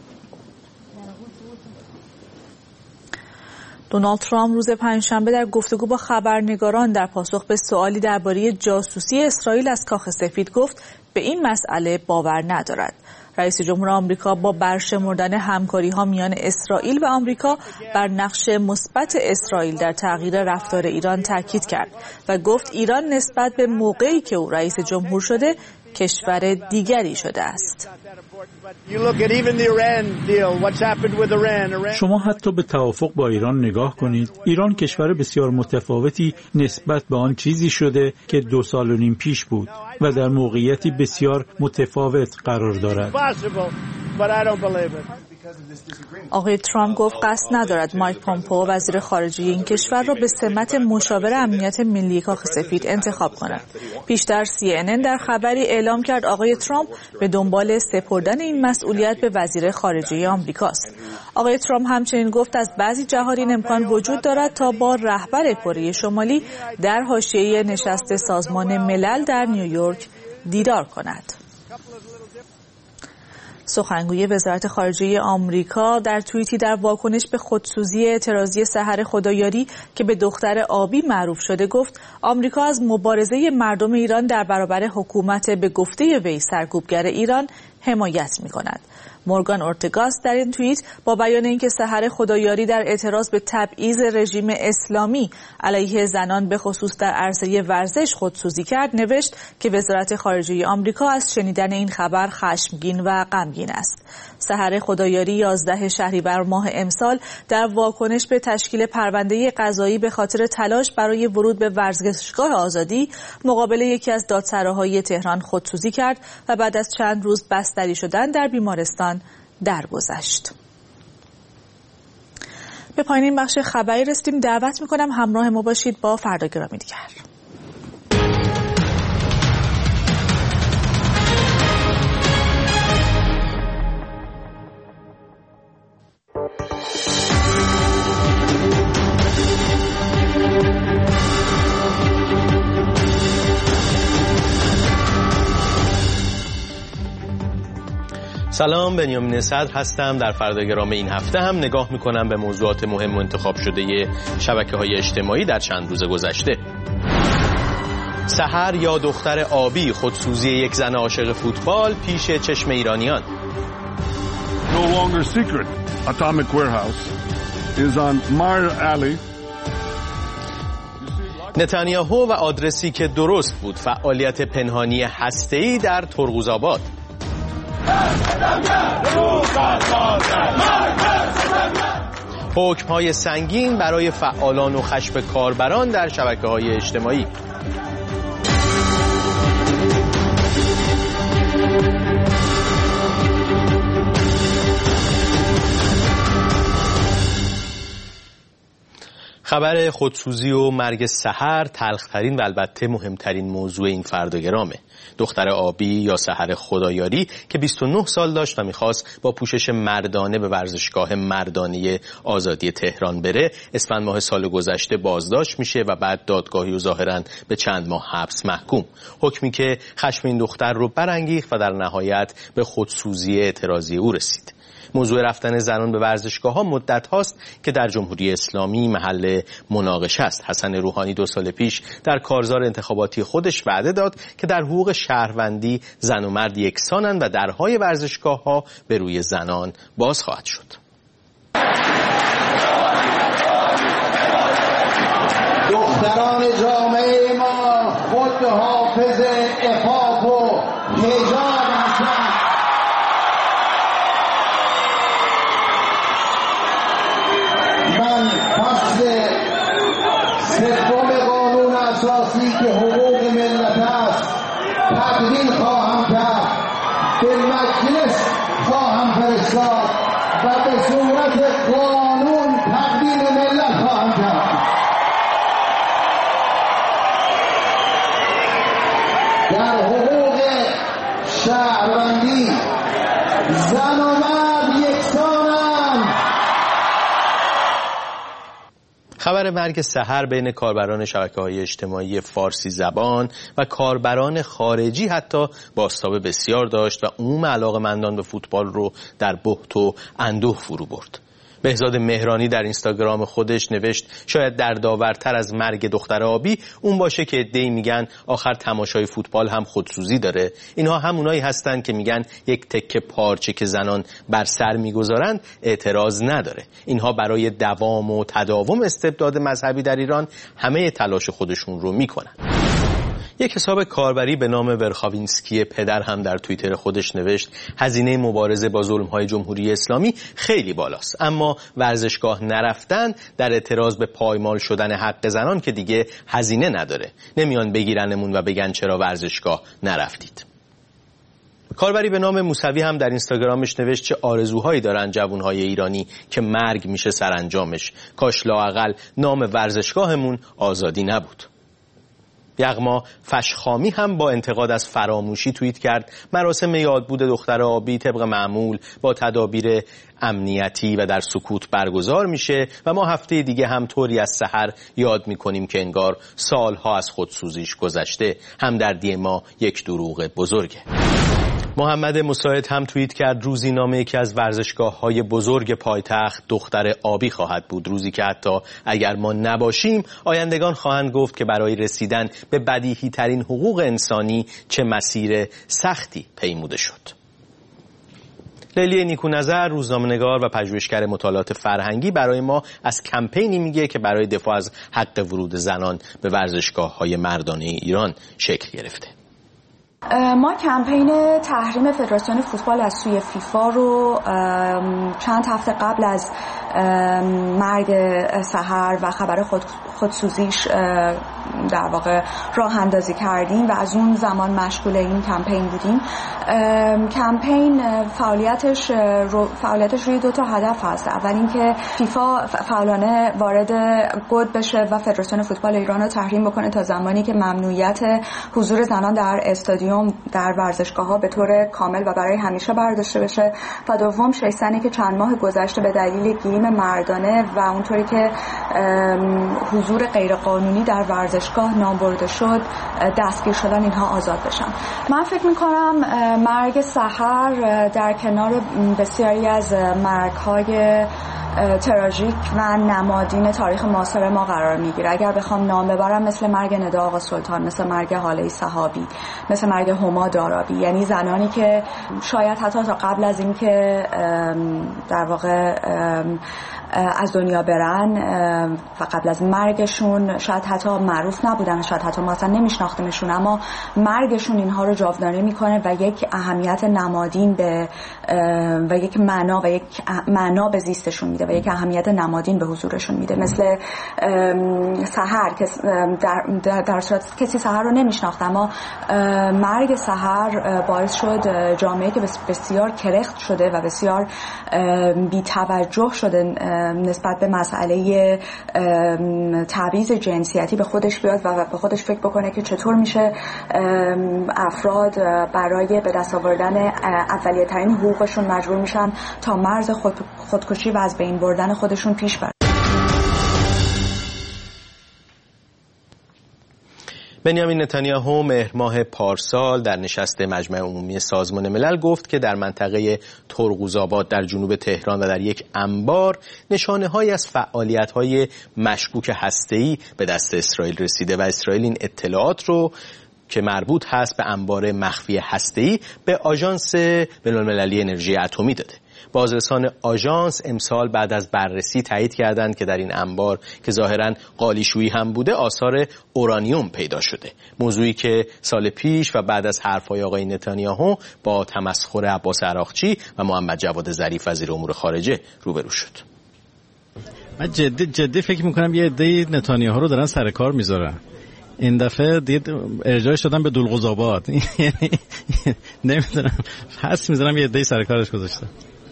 دونالد ترامپ روز پنجشنبه در گفتگو با خبرنگاران در پاسخ به سوالی درباره جاسوسی اسرائیل از کاخ سفید گفت به این مسئله باور ندارد. رئیس جمهور آمریکا با برشمردن همکاری‌ها میان اسرائیل و آمریکا بر نقش مثبت اسرائیل در تغییر رفتار ایران تاکید کرد و گفت ایران نسبت به موقعی که او رئیس جمهور شده کشور دیگری شده است. شما حتی به توافق با ایران نگاه کنید. ایران کشور بسیار متفاوتی نسبت به آن چیزی شده که دو سال و نیم پیش بود و در موقعیتی بسیار متفاوت قرار دارد. آقای ترامپ گفت قصد ندارد مایک پومپئو وزیر خارجه این کشور را به سمت مشاور امنیت ملی کاخ سفید انتخاب کند. پیشتر سی ان ان در خبری اعلام کرد آقای ترامپ به دنبال سپردن این مسئولیت به وزیر خارجه آمریکاست. آقای ترامپ همچنین گفت از بعضی جهادین امکان وجود دارد تا با رهبر کره شمالی در حاشیه نشست سازمان ملل در نیویورک دیدار کند. سخنگوی وزارت خارجه آمریکا در توییتی در واکنش به خودسوزی اعتراضی سحر خدایاری که به دختر آبی معروف شده گفت آمریکا از مبارزه مردم ایران در برابر حکومت به گفته وی سرکوبگر ایران حمایت می‌کند. مورگان اورتگاس در این توییت با بیان اینکه سحر خدایاری در اعتراض به تبعیض رژیم اسلامی علیه زنان به خصوص در عرصه ورزش خودسوزی کرد نوشت که وزارت خارجه آمریکا از شنیدن این خبر خشمگین و غمگین است. سحر خدایاری یازده شهریور ماه امسال در واکنش به تشکیل پرونده قضایی به خاطر تلاش برای ورود به ورزشگاه آزادی مقابل یکی از دادسراهای تهران خودسوزی کرد و بعد از چند روز بستری شدن در بیمارستان درگذشت. به پایان این بخش خبری رسیدیم. دعوت می‌کنم همراه ما باشید با فردا گرامی دیگر. سلام، بنیامین صدر هستم. در فرداگرام این هفته هم نگاه میکنم به موضوعات مهم و انتخاب شده شبکه‌های اجتماعی در چند روز گذشته. سحر یا دختر آبی، خودسوزی یک زن عاشق فوتبال پیش چشم ایرانیان. No longer secret. Atomic Warehouse is on Mar Alley. نتانیاهو و آدرسی که درست بود، فعالیت پنهانی هسته‌ای در ترقوزآباد. حکم‌های سنگین برای فعالان و خشم کاربران در شبکه‌های اجتماعی. خبر خودسوزی و مرگ سحر تلخ‌ترین و البته مهمترین موضوع این فرداگرامه. دختر آبی یا سحر خدایاری که بیست و نه سال داشت و میخواست با پوشش مردانه به ورزشگاه مردانه آزادی تهران بره، اسفند ماه سال گذشته بازداشت میشه و بعد دادگاهی و ظاهراً به چند ماه حبس محکوم. حکمی که خشم این دختر رو برانگیخت و در نهایت به خودسوزی اعتراضی او رسید. موضوع رفتن زنان به ورزشگاه ها مدت هاست که در جمهوری اسلامی محل مناقشه است. حسن روحانی دو سال پیش در کارزار انتخاباتی خودش وعده داد که در حقوق شهروندی زن و مرد یکسانند و درهای ورزشگاه ها به روی زنان باز خواهد شد. دختران جامعه ما خود حافظ عفاف و حجاب هستند. من فصل سوم قانون اساسی که حقوق ملت است تدوین خواهم کرد، به مجلس خواهم فرستاد و به صورت قانون تقدیم ملت خواهم کرد. در حقوق شهروندی زن و مرد یکسانند. خبر مرگ سحر بین کاربران شبکه‌های اجتماعی فارسی زبان و کاربران خارجی حتی بازتاب بسیار داشت و عموم علاقه‌مندان به فوتبال رو در بهت و اندوه فرو برد. بهزاد مهرانی در اینستاگرام خودش نوشت شاید دردآورتر از مرگ دختر آبی اون باشه که عده‌ای میگن آخر تماشای فوتبال هم خودسوزی داره. اینها همونایی هستن که میگن یک تکه پارچه که زنان بر سر میگذارند اعتراض نداره. اینها برای دوام و تداوم استبداد مذهبی در ایران همه تلاش خودشون رو میکنن. یک حساب کاربری به نام ورخاوینسکی پدر هم در توییتر خودش نوشت هزینه مبارزه با ظلم‌های جمهوری اسلامی خیلی بالاست، اما ورزشگاه نرفتن در اعتراض به پایمال شدن حق زنان که دیگه هزینه نداره. نمیان بگیرنمون و بگن چرا ورزشگاه نرفتید. کاربری به نام موسوی هم در اینستاگرامش نوشت چه آرزوهایی دارن جوانهای ایرانی که مرگ میشه سرانجامش. کاش لااقل نام ورزشگاهمون آزادی نبود. یغما فشخامی هم با انتقاد از فراموشی توییت کرد مراسم یادبود دختر آبی طبق معمول با تدابیر امنیتی و در سکوت برگزار میشه و ما هفته دیگه هم طوری از سحر یاد میکنیم که انگار سالها از خودسوزیش گذشته. همدردی ما یک دروغ بزرگه. محمد مساعد هم توییت کرد روزینامه یکی از ورزشگاه‌های بزرگ پایتخت دختر آبی خواهد بود، روزی که حتی اگر ما نباشیم آیندگان خواهند گفت که برای رسیدن به بدیهی ترین حقوق انسانی چه مسیر سختی پیموده شد. لیلی نیکونظر، روزنامه‌نگار و پژوهشگر مطالعات فرهنگی، برای ما از کمپینی میگه که برای دفاع از حق ورود زنان به ورزشگاه‌های مردانه ایران شکل گرفته. ما کمپین تحریم فدراسیون فوتبال از سوی فیفا رو چند هفته قبل از مرگ سحر و خبر خود خودسوزیش در واقع راه اندازی کردیم و از اون زمان مشغول این کمپین بودیم. کمپین فعالیتش رو فعالیتش روی دو تا هدف هست. اول اینکه فیفا فعالانه وارد گود بشه و فدراسیون فوتبال ایران رو تحریم بکنه تا زمانی که ممنوعیت حضور زنان در استادیوم در ورزشگاه‌ها به طور کامل و برای همیشه برداشته بشه. و دوم شش سنی که چند ماه گذشته به دلیل گیم مردانه و اونطوری که حضور غیرقانونی در ورزشگاه نام برده شد دستگیر شدن اینها آزاد بشن. من فکر می‌کنم مرگ سحر در کنار بسیاری از مرگ‌های تراژیک و نمادین تاریخ معاصر ما قرار میگیره. اگر بخوام نام ببرم مثل مرگ ندا آقا سلطان، مثل مرگ هاله صحابی، مثل مرگ هما دارابی، یعنی زنانی که شاید حتی تا قبل از اینکه در واقع از دنیا برن و قبل از مرگشون شاید حتی معروف نبودن، شاید حتی ما اصلا نمیشناختیمشون، اما مرگشون اینها رو جاودانه میکنه و یک اهمیت نمادین به و یک معنا و یک معنا به زیستشون میده و یک اهمیت نمادین به حضورشون میده. مثل سحر که در, در, در صورت کسی سحر رو نمیشناخت، اما مرگ سحر باعث شد جامعه که بسیار کرخت شده و بسیار بی توجه شده نسبت به مسئله تبعیض جنسیتی به خودش بیاد و به خودش فکر بکنه که چطور میشه افراد برای به دست آوردن اولیه ترین حقوقشون مجبور میشن تا مرز خود خودکشی و از بین بردن خودشون پیش برن. بنیامین نتانیاهو مهر ماه پارسال در نشست مجمع عمومی سازمان ملل گفت که در منطقه ترقوزآباد در جنوب تهران و در یک انبار نشانه‌هایی از فعالیت‌های مشکوک هسته‌ای به دست اسرائیل رسیده و اسرائیل این اطلاعات رو که مربوط هست به انبار مخفی هسته‌ای به آژانس بین‌المللی انرژی اتمی داده. بازرسان آژانس امسال بعد از بررسی تایید کردند که در این انبار که ظاهراً قالیشویی هم بوده آثار اورانیوم پیدا شده، موضوعی که سال پیش و بعد از حرف‌های آقای نتانیاهو با تمسخر عباس عراقچی و محمد جواد ظریف وزیر امور خارجه روبرو شد. من جدی جدی فکر می‌کنم یه عده نتانیاهو رو دارن سر کار میذارن. این دفعه دید ارجاعش دادن به دولقزآباد، یعنی نمیدونم حس می‌ذارم یه عده سر کارش گذاشتن.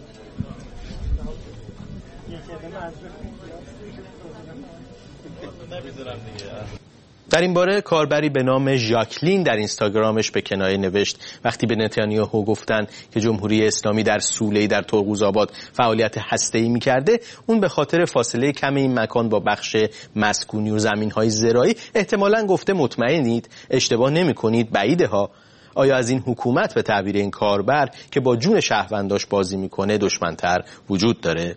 در این باره کاربری به نام ژاکلین در اینستاگرامش به کنایه نوشت وقتی به نتانیاهو گفتن که جمهوری اسلامی در سوله‌ای در ترقوزآباد فعالیت هسته‌ای می‌کرده، اون به خاطر فاصله کم این مکان با بخش مسکونی و زمین‌های زراعی احتمالاً گفته مطمئنید، اشتباه نمی‌کنید، بعیده ها. آیا از این حکومت به تعبیر این کاربر که با جون شهرونداش بازی می‌کنه دشمن‌تر وجود داره؟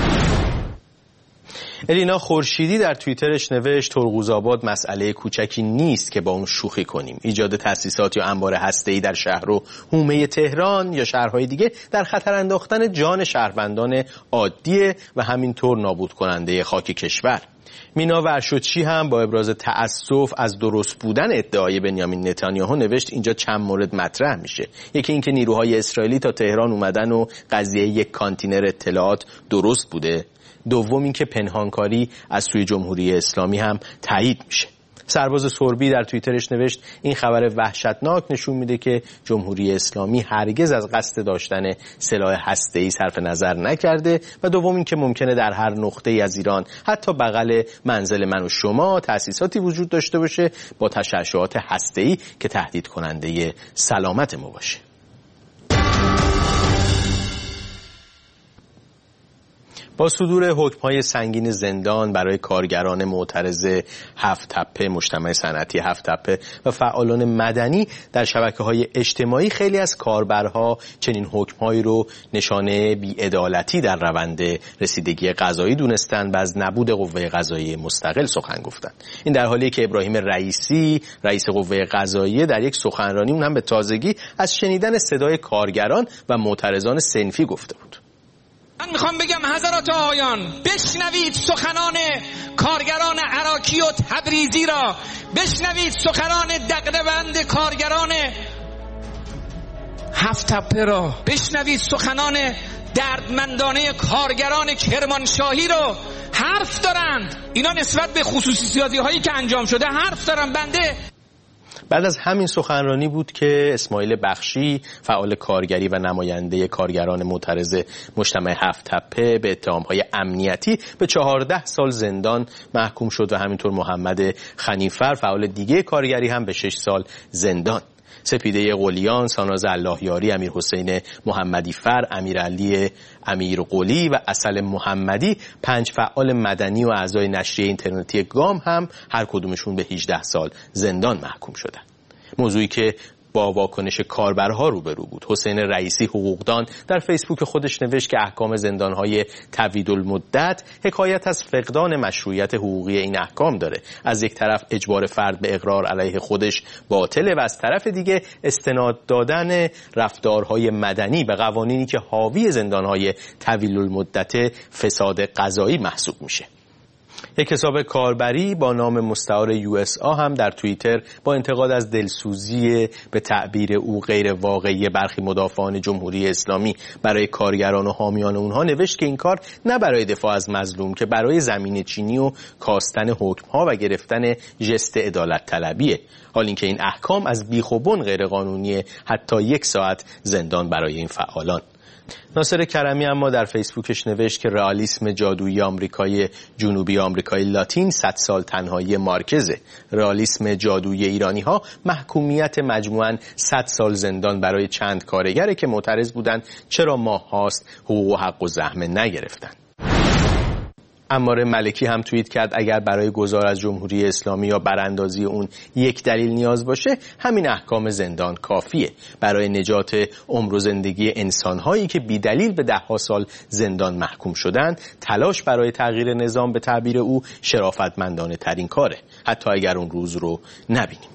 الینا خورشیدی در توییترش نوشت ترقوزآباد مسئله کوچکی نیست که با اون شوخی کنیم. ایجاد تأسیسات یا انبار هسته‌ای در شهر و حومه تهران یا شهرهای دیگه در خطر انداختن جان شهروندان عادیه و همینطور نابود کننده خاک کشور. مینا ورشوچی هم با ابراز تأسف از درست بودن ادعای بنیامین نتانیاهو نوشت اینجا چند مورد مطرح میشه. یکی اینکه نیروهای اسرائیلی تا تهران اومدن و قضیه یک کانتینر اطلاعات درست بوده. دوم اینکه پنهانکاری از سوی جمهوری اسلامی هم تایید میشه. سرباز سربی در توییترش نوشت این خبر وحشتناک نشون میده که جمهوری اسلامی هرگز از قصد داشتن سلاح هسته‌ای صرف نظر نکرده و دوم اینکه ممکنه در هر نقطه‌ای از ایران حتی بغل منزل من و شما تأسیساتی وجود داشته باشه با تشعشعات هسته‌ای که تهدید کننده سلامت ما باشه. با صدور حکم‌های سنگین زندان برای کارگران معترض هفت تپه، مجتمع صنعتی هفت تپه و فعالان مدنی در شبکه‌های اجتماعی، خیلی از کاربرها چنین حکم‌هایی رو نشانه بی‌عدالتی در روند رسیدگی قضایی دونستند و از نبود قوه قضاییه مستقل سخن گفتند. این در حالیه که ابراهیم رئیسی، رئیس قوه قضاییه، در یک سخنرانی اون هم به تازگی از شنیدن صدای کارگران و معترضان صنفی گفته بود. من میخوام بگم حضرات آقایان، بشنوید سخنان کارگران عراقی و تبریزی را، بشنوید سخنان دغدغه‌بند کارگران هفت تپه را، بشنوید سخنان دردمندانه کارگران کرمانشاهی رو. حرف دارند اینا نسبت به خصوصیاتی هایی که انجام شده، حرف دارن. بنده بعد از همین سخنرانی بود که اسماعیل بخشی، فعال کارگری و نماینده کارگران معترض مجتمع هفت تپه، به اتهام‌های امنیتی به چهارده سال زندان محکوم شد و همینطور محمد خنیفر، فعال دیگه کارگری، هم به شش سال زندان. سپیده قلیان، ساناز اللهیاری، امیر حسین محمدی فر، امیرعلی امیر قلی و اصل محمدی، پنج فعال مدنی و اعضای نشریه اینترنتی گام هم هر کدومشون به هجده سال زندان محکوم شدن. موضوعی که با واکنش کاربرها روبرو بود. حسین رئیسی حقوقدان در فیسبوک خودش نوشت که احکام زندانهای طویل المدت حکایت از فقدان مشروعیت حقوقی این احکام داره. از یک طرف اجبار فرد به اقرار علیه خودش باطله و از طرف دیگه استناد دادن رفتارهای مدنی به قوانینی که حاوی زندانهای طویل المدت فساد قضایی محسوب میشه. یک حساب کاربری با نام مستعار یو اس آ هم در توییتر با انتقاد از دلسوزی به تعبیر او غیر واقعی برخی مدافعان جمهوری اسلامی برای کارگران و حامیان اونها نوشت که این کار نه برای دفاع از مظلوم که برای زمین چینی و کاستن حکم‌ها و گرفتن ژست عدالت طلبیه، حال اینکه این احکام از بیخ و بن غیر قانونیه، حتی یک ساعت زندان برای این فعالان. ناصر کرمی اما در فیسبوکش نوشت که رئالیسم جادویی آمریکای جنوبی آمریکای لاتین صد سال تنهایی مارکزه. رئالیسم جادویی ایرانی ها محکومیت مجموعاً صد سال زندان برای چند کارگره که معترض بودن چرا ماه هاست حقوق و حق و زحمه نگرفتن. عمار ملکی هم توییت کرد اگر برای گذار از جمهوری اسلامی یا براندازی اون یک دلیل نیاز باشه، همین احکام زندان کافیه. برای نجات عمر و زندگی انسان‌هایی که بی دلیل به ده ها سال زندان محکوم شدن، تلاش برای تغییر نظام به تعبیر او شرافتمندانه ترین کاره، حتی اگر اون روز رو نبینیم.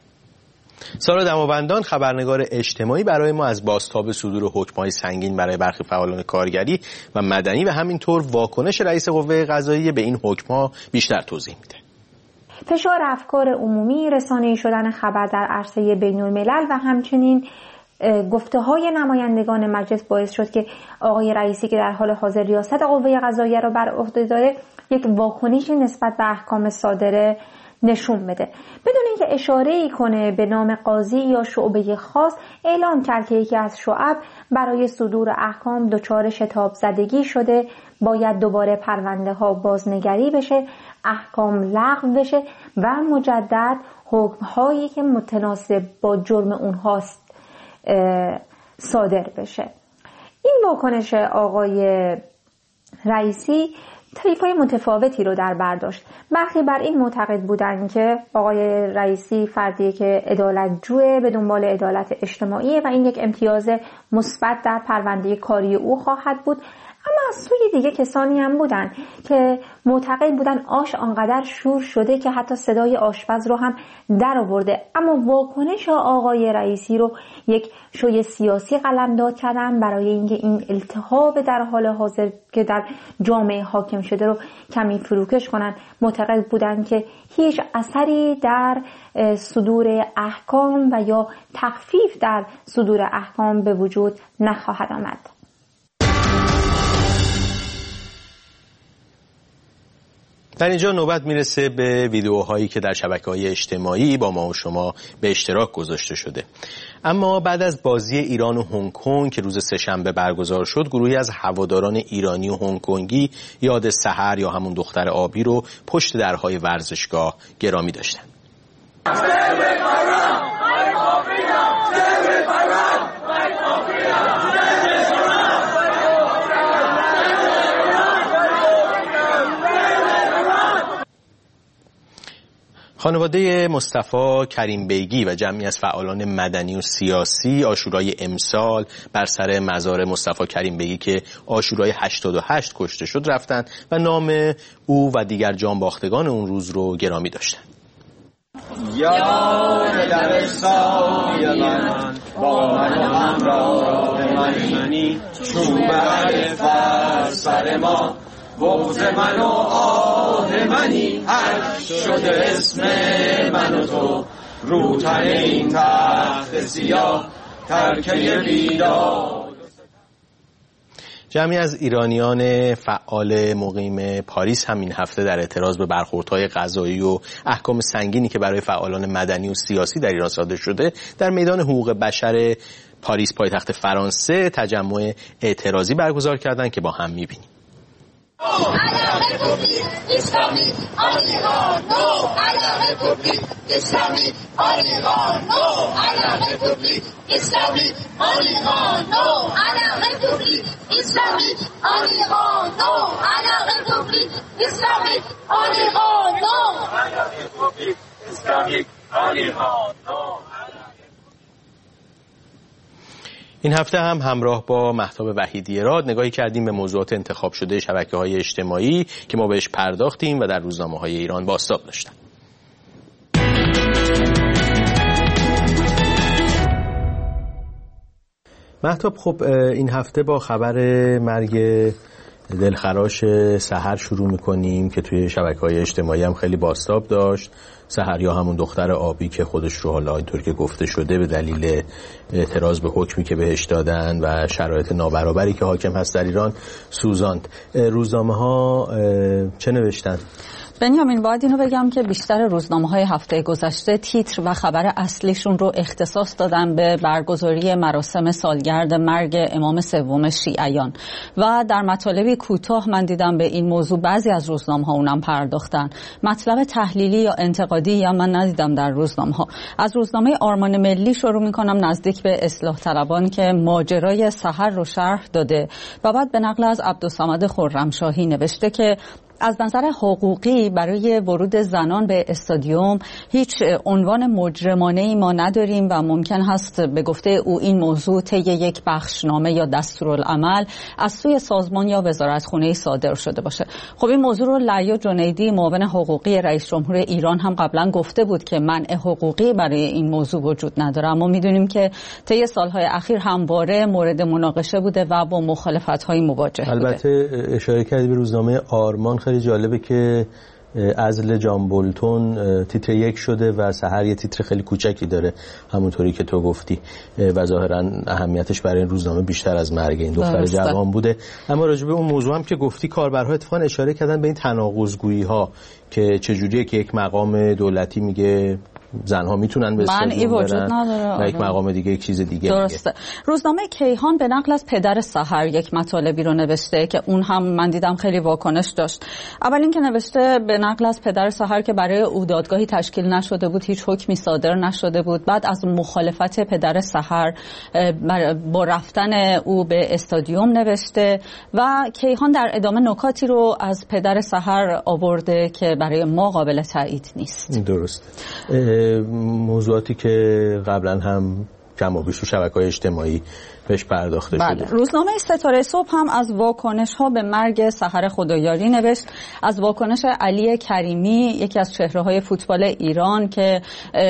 سارا دماوندان، خبرنگار اجتماعی، برای ما از بازتاب صدور حکم‌های سنگین برای برخی فعالان کارگری و مدنی و همینطور واکنش رئیس قوه قضاییه به این حکم‌ها بیشتر توضیح میده. فشار افکار عمومی، رسانه‌ای شدن خبر در عرصه بین‌الملل و همچنین گفته‌های نمایندگان مجلس باعث شد که آقای رئیسی که در حال حاضر ریاست قوه قضاییه را بر عهده داره، یک واکنشی نسبت به احکام صادره نشون بده. بدون اینکه اشاره‌ای کنه به نام قاضی یا شعبه خاص، اعلام کرد که یکی از شعب برای صدور احکام دچار شتاب زدگی شده، باید دوباره پرونده ها بازنگری بشه، احکام لغو بشه و مجدد حکم هایی که متناسب با جرم اونهاست صادر بشه. این واکنش آقای رئیسی طیف‌های متفاوتی رو در بر داشت. برخی بر این معتقد بودند که آقای رئیسی فردی که عدالتجوه، به دنبال عدالت اجتماعی و این یک امتیاز مثبت در پرونده کاری او خواهد بود. اما از سوی دیگه کسانی هم بودن که معتقد بودن آش آنقدر شور شده که حتی صدای آشپز رو هم در آورده. اما واکنش آقای رئیسی رو یک شوی سیاسی قلمداد کردن برای اینکه این التهاب در حال حاضر که در جامعه حاکم شده رو کمی فروکش کنن. معتقد بودن که هیچ اثری در صدور احکام و یا تخفیف در صدور احکام به وجود نخواهد آمد. در اینجا نوبت میرسه به ویدیوهایی که در شبکه‌های اجتماعی با ما و شما به اشتراک گذاشته شده. اما بعد از بازی ایران و هنگ کنگ که روز سه‌شنبه برگزار شد، گروهی از هواداران ایرانی و هنگ کنگی یاد سحر یا همون دختر آبی رو پشت درهای ورزشگاه گرامی داشتن. خانواده مصطفی کریم بیگی و جمعی از فعالان مدنی و سیاسی عاشورای امسال بر سر مزار مصطفی کریم بیگی که عاشورای هشتاد و هشت کشته شد رفتند و نام او و دیگر جانباختگان اون روز رو گرامی داشتند. یار دبستانی من با من همراه منی، چون بر فر سر ما بغض من و آه منی، هر شده اسم من و تو رو تن این تخت سیاه ترکه بیدار. جمعی از ایرانیان فعال مقیم پاریس هم این هفته در اعتراض به برخوردهای قضایی و احکام سنگینی که برای فعالان مدنی و سیاسی در ایران صادر شده در میدان حقوق بشر پاریس پایتخت فرانسه تجمع اعتراضی برگزار کردند که با هم می‌بینیم. à la République islamique en Iran, non à la République islamique en Iran, non à la République islamique en Iran, non à la République islamique en Iran, non à la République islamique en Iran, non à la République islamique en Iran, non. این هفته هم همراه با مهتاب وحیدی راد نگاهی کردیم به موضوعات انتخاب شده شبکه‌های اجتماعی که ما بهش پرداختیم و در روزنامه‌های ایران بازتاب داشتن. مهتاب، خب این هفته با خبر مرگ دلخراش سحر شروع می‌کنیم که توی شبکه‌های اجتماعی هم خیلی بازتاب داشت. سحر یا همون دختر آبی که خودش رو حالا اینطور که گفته شده به دلیل اعتراض به حکمی که بهش دادن و شرایط نابرابری که حاکم هست در ایران سوزاند. روزنامه‌ها چه نوشتن؟ بنیامین، باید اینو بگم که بیشتر روزنامه‌های هفته گذشته تیتر و خبر اصلیشون رو اختصاص دادن به برگزاری مراسم سالگرد مرگ امام سوم شیعیان و در مطالبی کوتاه من دیدم به این موضوع بعضی از روزنامه‌ها اونم پرداختن. مطلب تحلیلی یا انتقادی یا من ندیدم در روزنامه‌ها. از روزنامه آرمان ملی شروع می‌کنم، نزدیک به اصلاح طلبان که ماجرای سحر رو شرح داده و بعد به نقل از عبدالصمد خرمشاهی نوشته که از نظر حقوقی برای ورود زنان به استادیوم هیچ عنوان مجرمانه‌ای ما نداریم و ممکن هست به گفته او این موضوع طی یک بخشنامه یا دستورالعمل از سوی سازمان یا وزارتخانه صادر شده باشه. خب این موضوع رو لعیا جنیدی، معاون حقوقی رئیس جمهور ایران هم قبلا گفته بود که منع حقوقی برای این موضوع وجود نداره، اما میدونیم که طی سالهای اخیر همواره مورد مناقشه بوده و با مخالفت‌های مواجه بوده. البته اشاره کردی به روزنامه آرمان، خیلی جالبه که عزل جان بولتون تیتر یک شده و سحر یه تیتر خیلی کوچکی داره همونطوری که تو گفتی و ظاهرا اهمیتش برای این روزنامه بیشتر از مرگ این دختر جوان بوده. اما راجع به اون موضوع هم که گفتی، کاربرها اتفاقا اشاره کردن به این تناقض‌گویی ها که چجوریه که یک مقام دولتی میگه زنها میتونن به استادیوم برن و یک مقام دیگه یک چیز دیگه درسته. میگه. روزنامه کیهان به نقل از پدر سحر یک مطالبی رو نوشته که اون هم من دیدم خیلی واکنش داشت. اول اینکه نوشته به نقل از پدر سحر که برای او دادگاهی تشکیل نشده بود، هیچ حکمی صادر نشده بود. بعد از مخالفت پدر سحر با رفتن او به استادیوم نوشته و کیهان در ادامه نکاتی رو از پدر سحر آورده که برای ما قابل تایید نیست. درست. موضوعاتی که قبلا هم کم و بیش تو شبکه‌های اجتماعی بهش پرداخته بله. شده. روزنامه ستاره صبح هم از واکنش‌ها به مرگ سحر خدایاری نوشت. از واکنش علی کریمی، یکی از چهره‌های فوتبال ایران که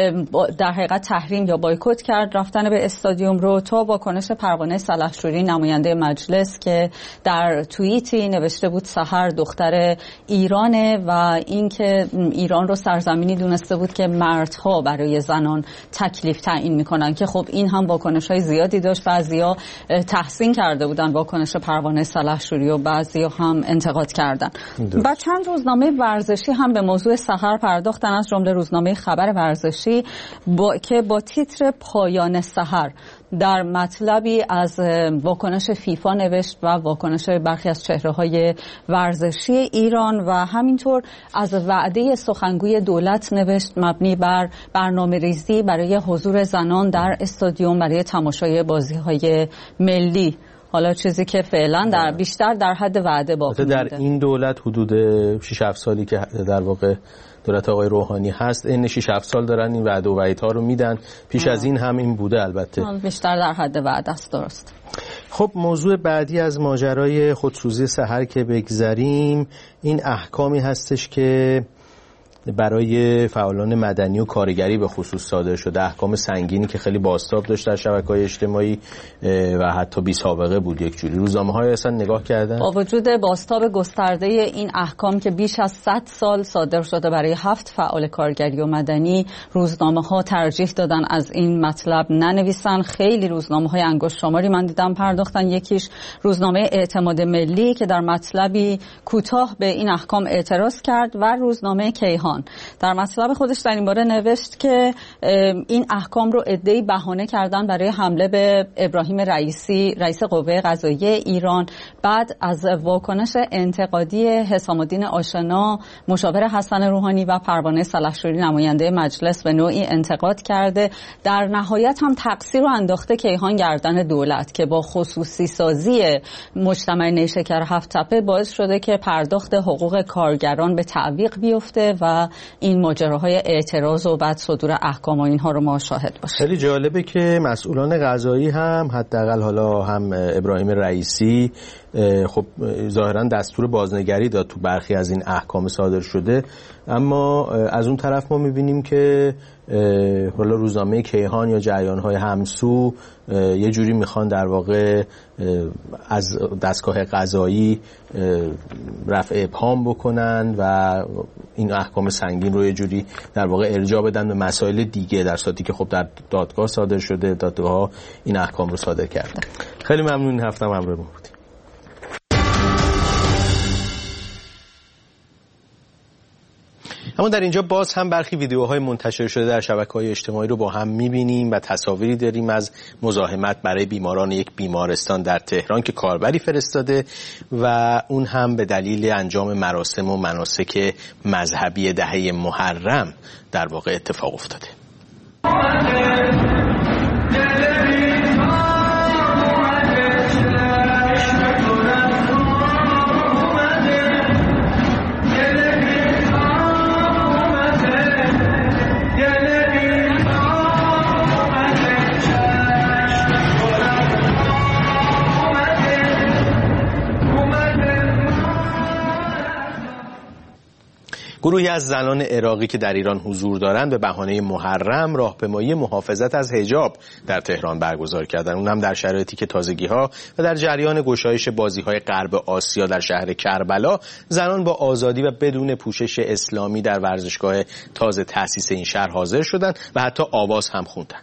در حقیقت تحریم یا بایکوت کرد رفتن به استادیوم رو، تا واکنش پروانه سلحشوری نماینده مجلس که در توییتی نوشته بود سحر دختر ایرانه و اینکه ایران رو سرزمینی دونسته بود که مردها برای زنان تکلیف تعیین می‌کنن، که خب این هم واکنش‌های زیادی داشت. بعضیا تحسین کرده بودن واکنش پروانه سلحشوری و بعضیا هم انتقاد کردن. و چند روزنامه ورزشی هم به موضوع سحر پرداختن، از جمله روزنامه خبر ورزشی با که با تیتر پایان سحر در مطلبی از واکنش فیفا نوشت و واکنش برخی از چهره‌های ورزشی ایران و همینطور از وعده سخنگوی دولت نوشت مبنی بر برنامه‌ریزی برای حضور زنان در استادیوم برای تماشای بازی‌های ملی. حالا چیزی که فعلا در بیشتر در حد وعده باقی در مونده. این دولت حدود شش هفت سالی که در واقع دولت آقای روحانی هست، این شش هفت سال دارن این وعده و وعیدها رو میدن. پیش آه. از این هم این بوده البته. بیشتر در حد وعده است. درست. خب موضوع بعدی از ماجرای خودسوزی سحر که بگذریم، این احکامی هستش که برای فعالان مدنی و کارگری به خصوص صادر شده. احکام سنگینی که خیلی بازتاب داشت در شبکه‌های اجتماعی و حتی بی سابقه بود. یک جوری روزنامه‌های اصلا نگاه کردن. با وجود بازتاب گسترده این احکام که بیش از صد سال صادر شده برای هفت فعال کارگری و مدنی، روزنامه‌ها ترجیح دادن از این مطلب ننویسن. خیلی روزنامه‌های انگشت شماری من دیدم پرداختن. یکیش روزنامه اعتماد ملی که در مطلبی کوتاه به این احکام اعتراض کرد و روزنامه کیهان در مطلب خودش در این باره نوشت که این احکام رو عده‌ای بهانه کردن برای حمله به ابراهیم رئیسی، رئیس قوه قضاییه ایران. بعد از واکنش انتقادی حسام الدین آشنا، مشاور حسن روحانی و پروانه سلحشوری نماینده مجلس به نوعی انتقاد کرده. در نهایت هم تقصیر رو انداخته کیهان گردن دولت که با خصوصی سازی مجتمع نیشکر هفت تپه باعث شده که پرداخت حقوق کارگران به تعویق بیفته و این ماجراهای اعتراض و بعد صدور احکام و اینها رو ما شاهد باشیم. خیلی جالبه که مسئولان قضایی هم حداقل حالا هم ابراهیم رئیسی خب ظاهرا دستور بازنگری داد تو برخی از این احکام صادر شده، اما از اون طرف ما میبینیم که حالا روزنامه کیهان یا جریان‌های همسو یه جوری میخوان در واقع از دستگاه قضایی رفع ابهام بکنن و این احکام سنگین رو یه جوری در واقع ارجاع بدن به مسائل دیگه، در صورتی که خب در دادگاه صادر شده، دادگاه‌ها این احکام رو صادر کردن. خیلی ممنون این هفته هم همراه ما بودید. اما در اینجا باز هم برخی ویدیوهای منتشر شده در شبکه‌های اجتماعی رو با هم می‌بینیم و تصاویری داریم از مزاحمت برای بیماران یک بیمارستان در تهران که کاربری فرستاده و اون هم به دلیل انجام مراسم و مناسک مذهبی دهه محرم در واقع اتفاق افتاده. گروهی از زنان عراقی که در ایران حضور دارند به بهانه محرم راهپیمایی محافظت از حجاب در تهران برگزار کردند. اون هم در شرایطی که تازگی‌ها و در جریان گشایش بازی‌های غرب آسیا در شهر کربلا، زنان با آزادی و بدون پوشش اسلامی در ورزشگاه تازه تأسیس این شهر حاضر شدند و حتی آواز هم خوندند.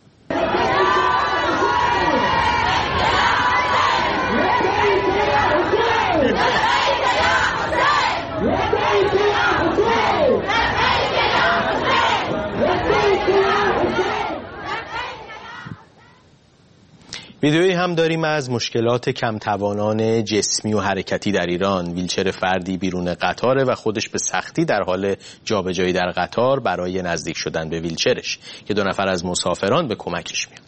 ویدیویی هم داریم از مشکلات کمتوانان جسمی و حرکتی در ایران. ویلچر فردی بیرون قطاره و خودش به سختی در حال جابجایی در قطار برای نزدیک شدن به ویلچرش که دو نفر از مسافران به کمکش میان.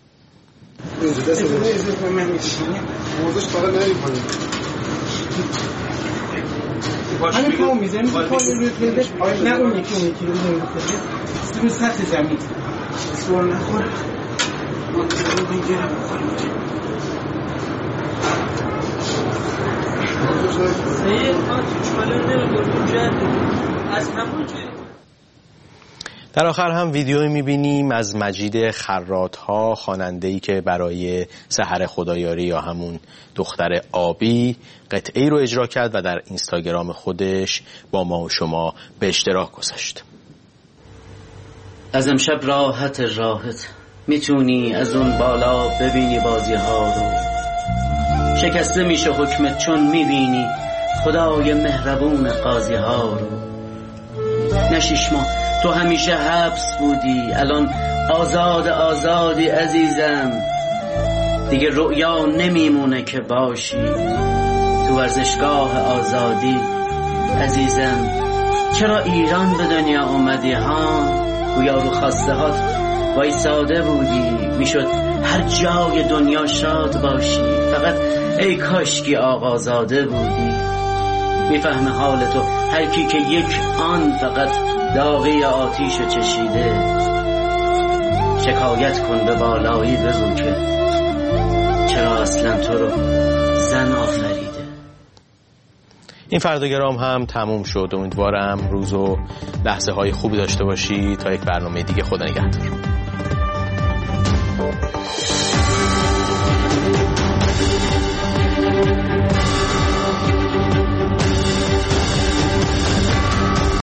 همین پاو میزنیم پاو روی پلش نه اون یکی اون یکی رو میزنیم روی سطح زمین سوار نخوره ما رو بگیرم در آخر هم ویدیویی میبینیم از مجید خراط‌ها، خواننده‌ای که برای سحر خدایاری یا همون دختر آبی قطعه‌ای رو اجرا کرد و در اینستاگرام خودش با ما و شما به اشتراک گذاشت. از امشب راحت راحت میتونی از اون بالا ببینی بازی ها رو، شکسته میشه حکمت چون میبینی خدای مهربون قاضی ها رو. نشیش ما تو همیشه حبس بودی، الان آزاد آزادی عزیزم، دیگه رؤیا نمیمونه که باشی تو ورزشگاه آزادی عزیزم. چرا ایران به دنیا اومدی ها؟ گویا رو خواسته هات وایساده بودی میشد هر جای دنیا شاد باشی. فقط ای کاشکی آقازاده بودی. میفهمه حال تو هر کی که یک آن فقط داغی آتیشو چشیده. شکایت کن به بالایی بگو که چرا اصلا تو رو زن آفریده. این فرداگرام هم تموم شد. امیدوارم روز و لحظه های خوبی داشته باشی. تا یک برنامه دیگه، خدا نگهدار.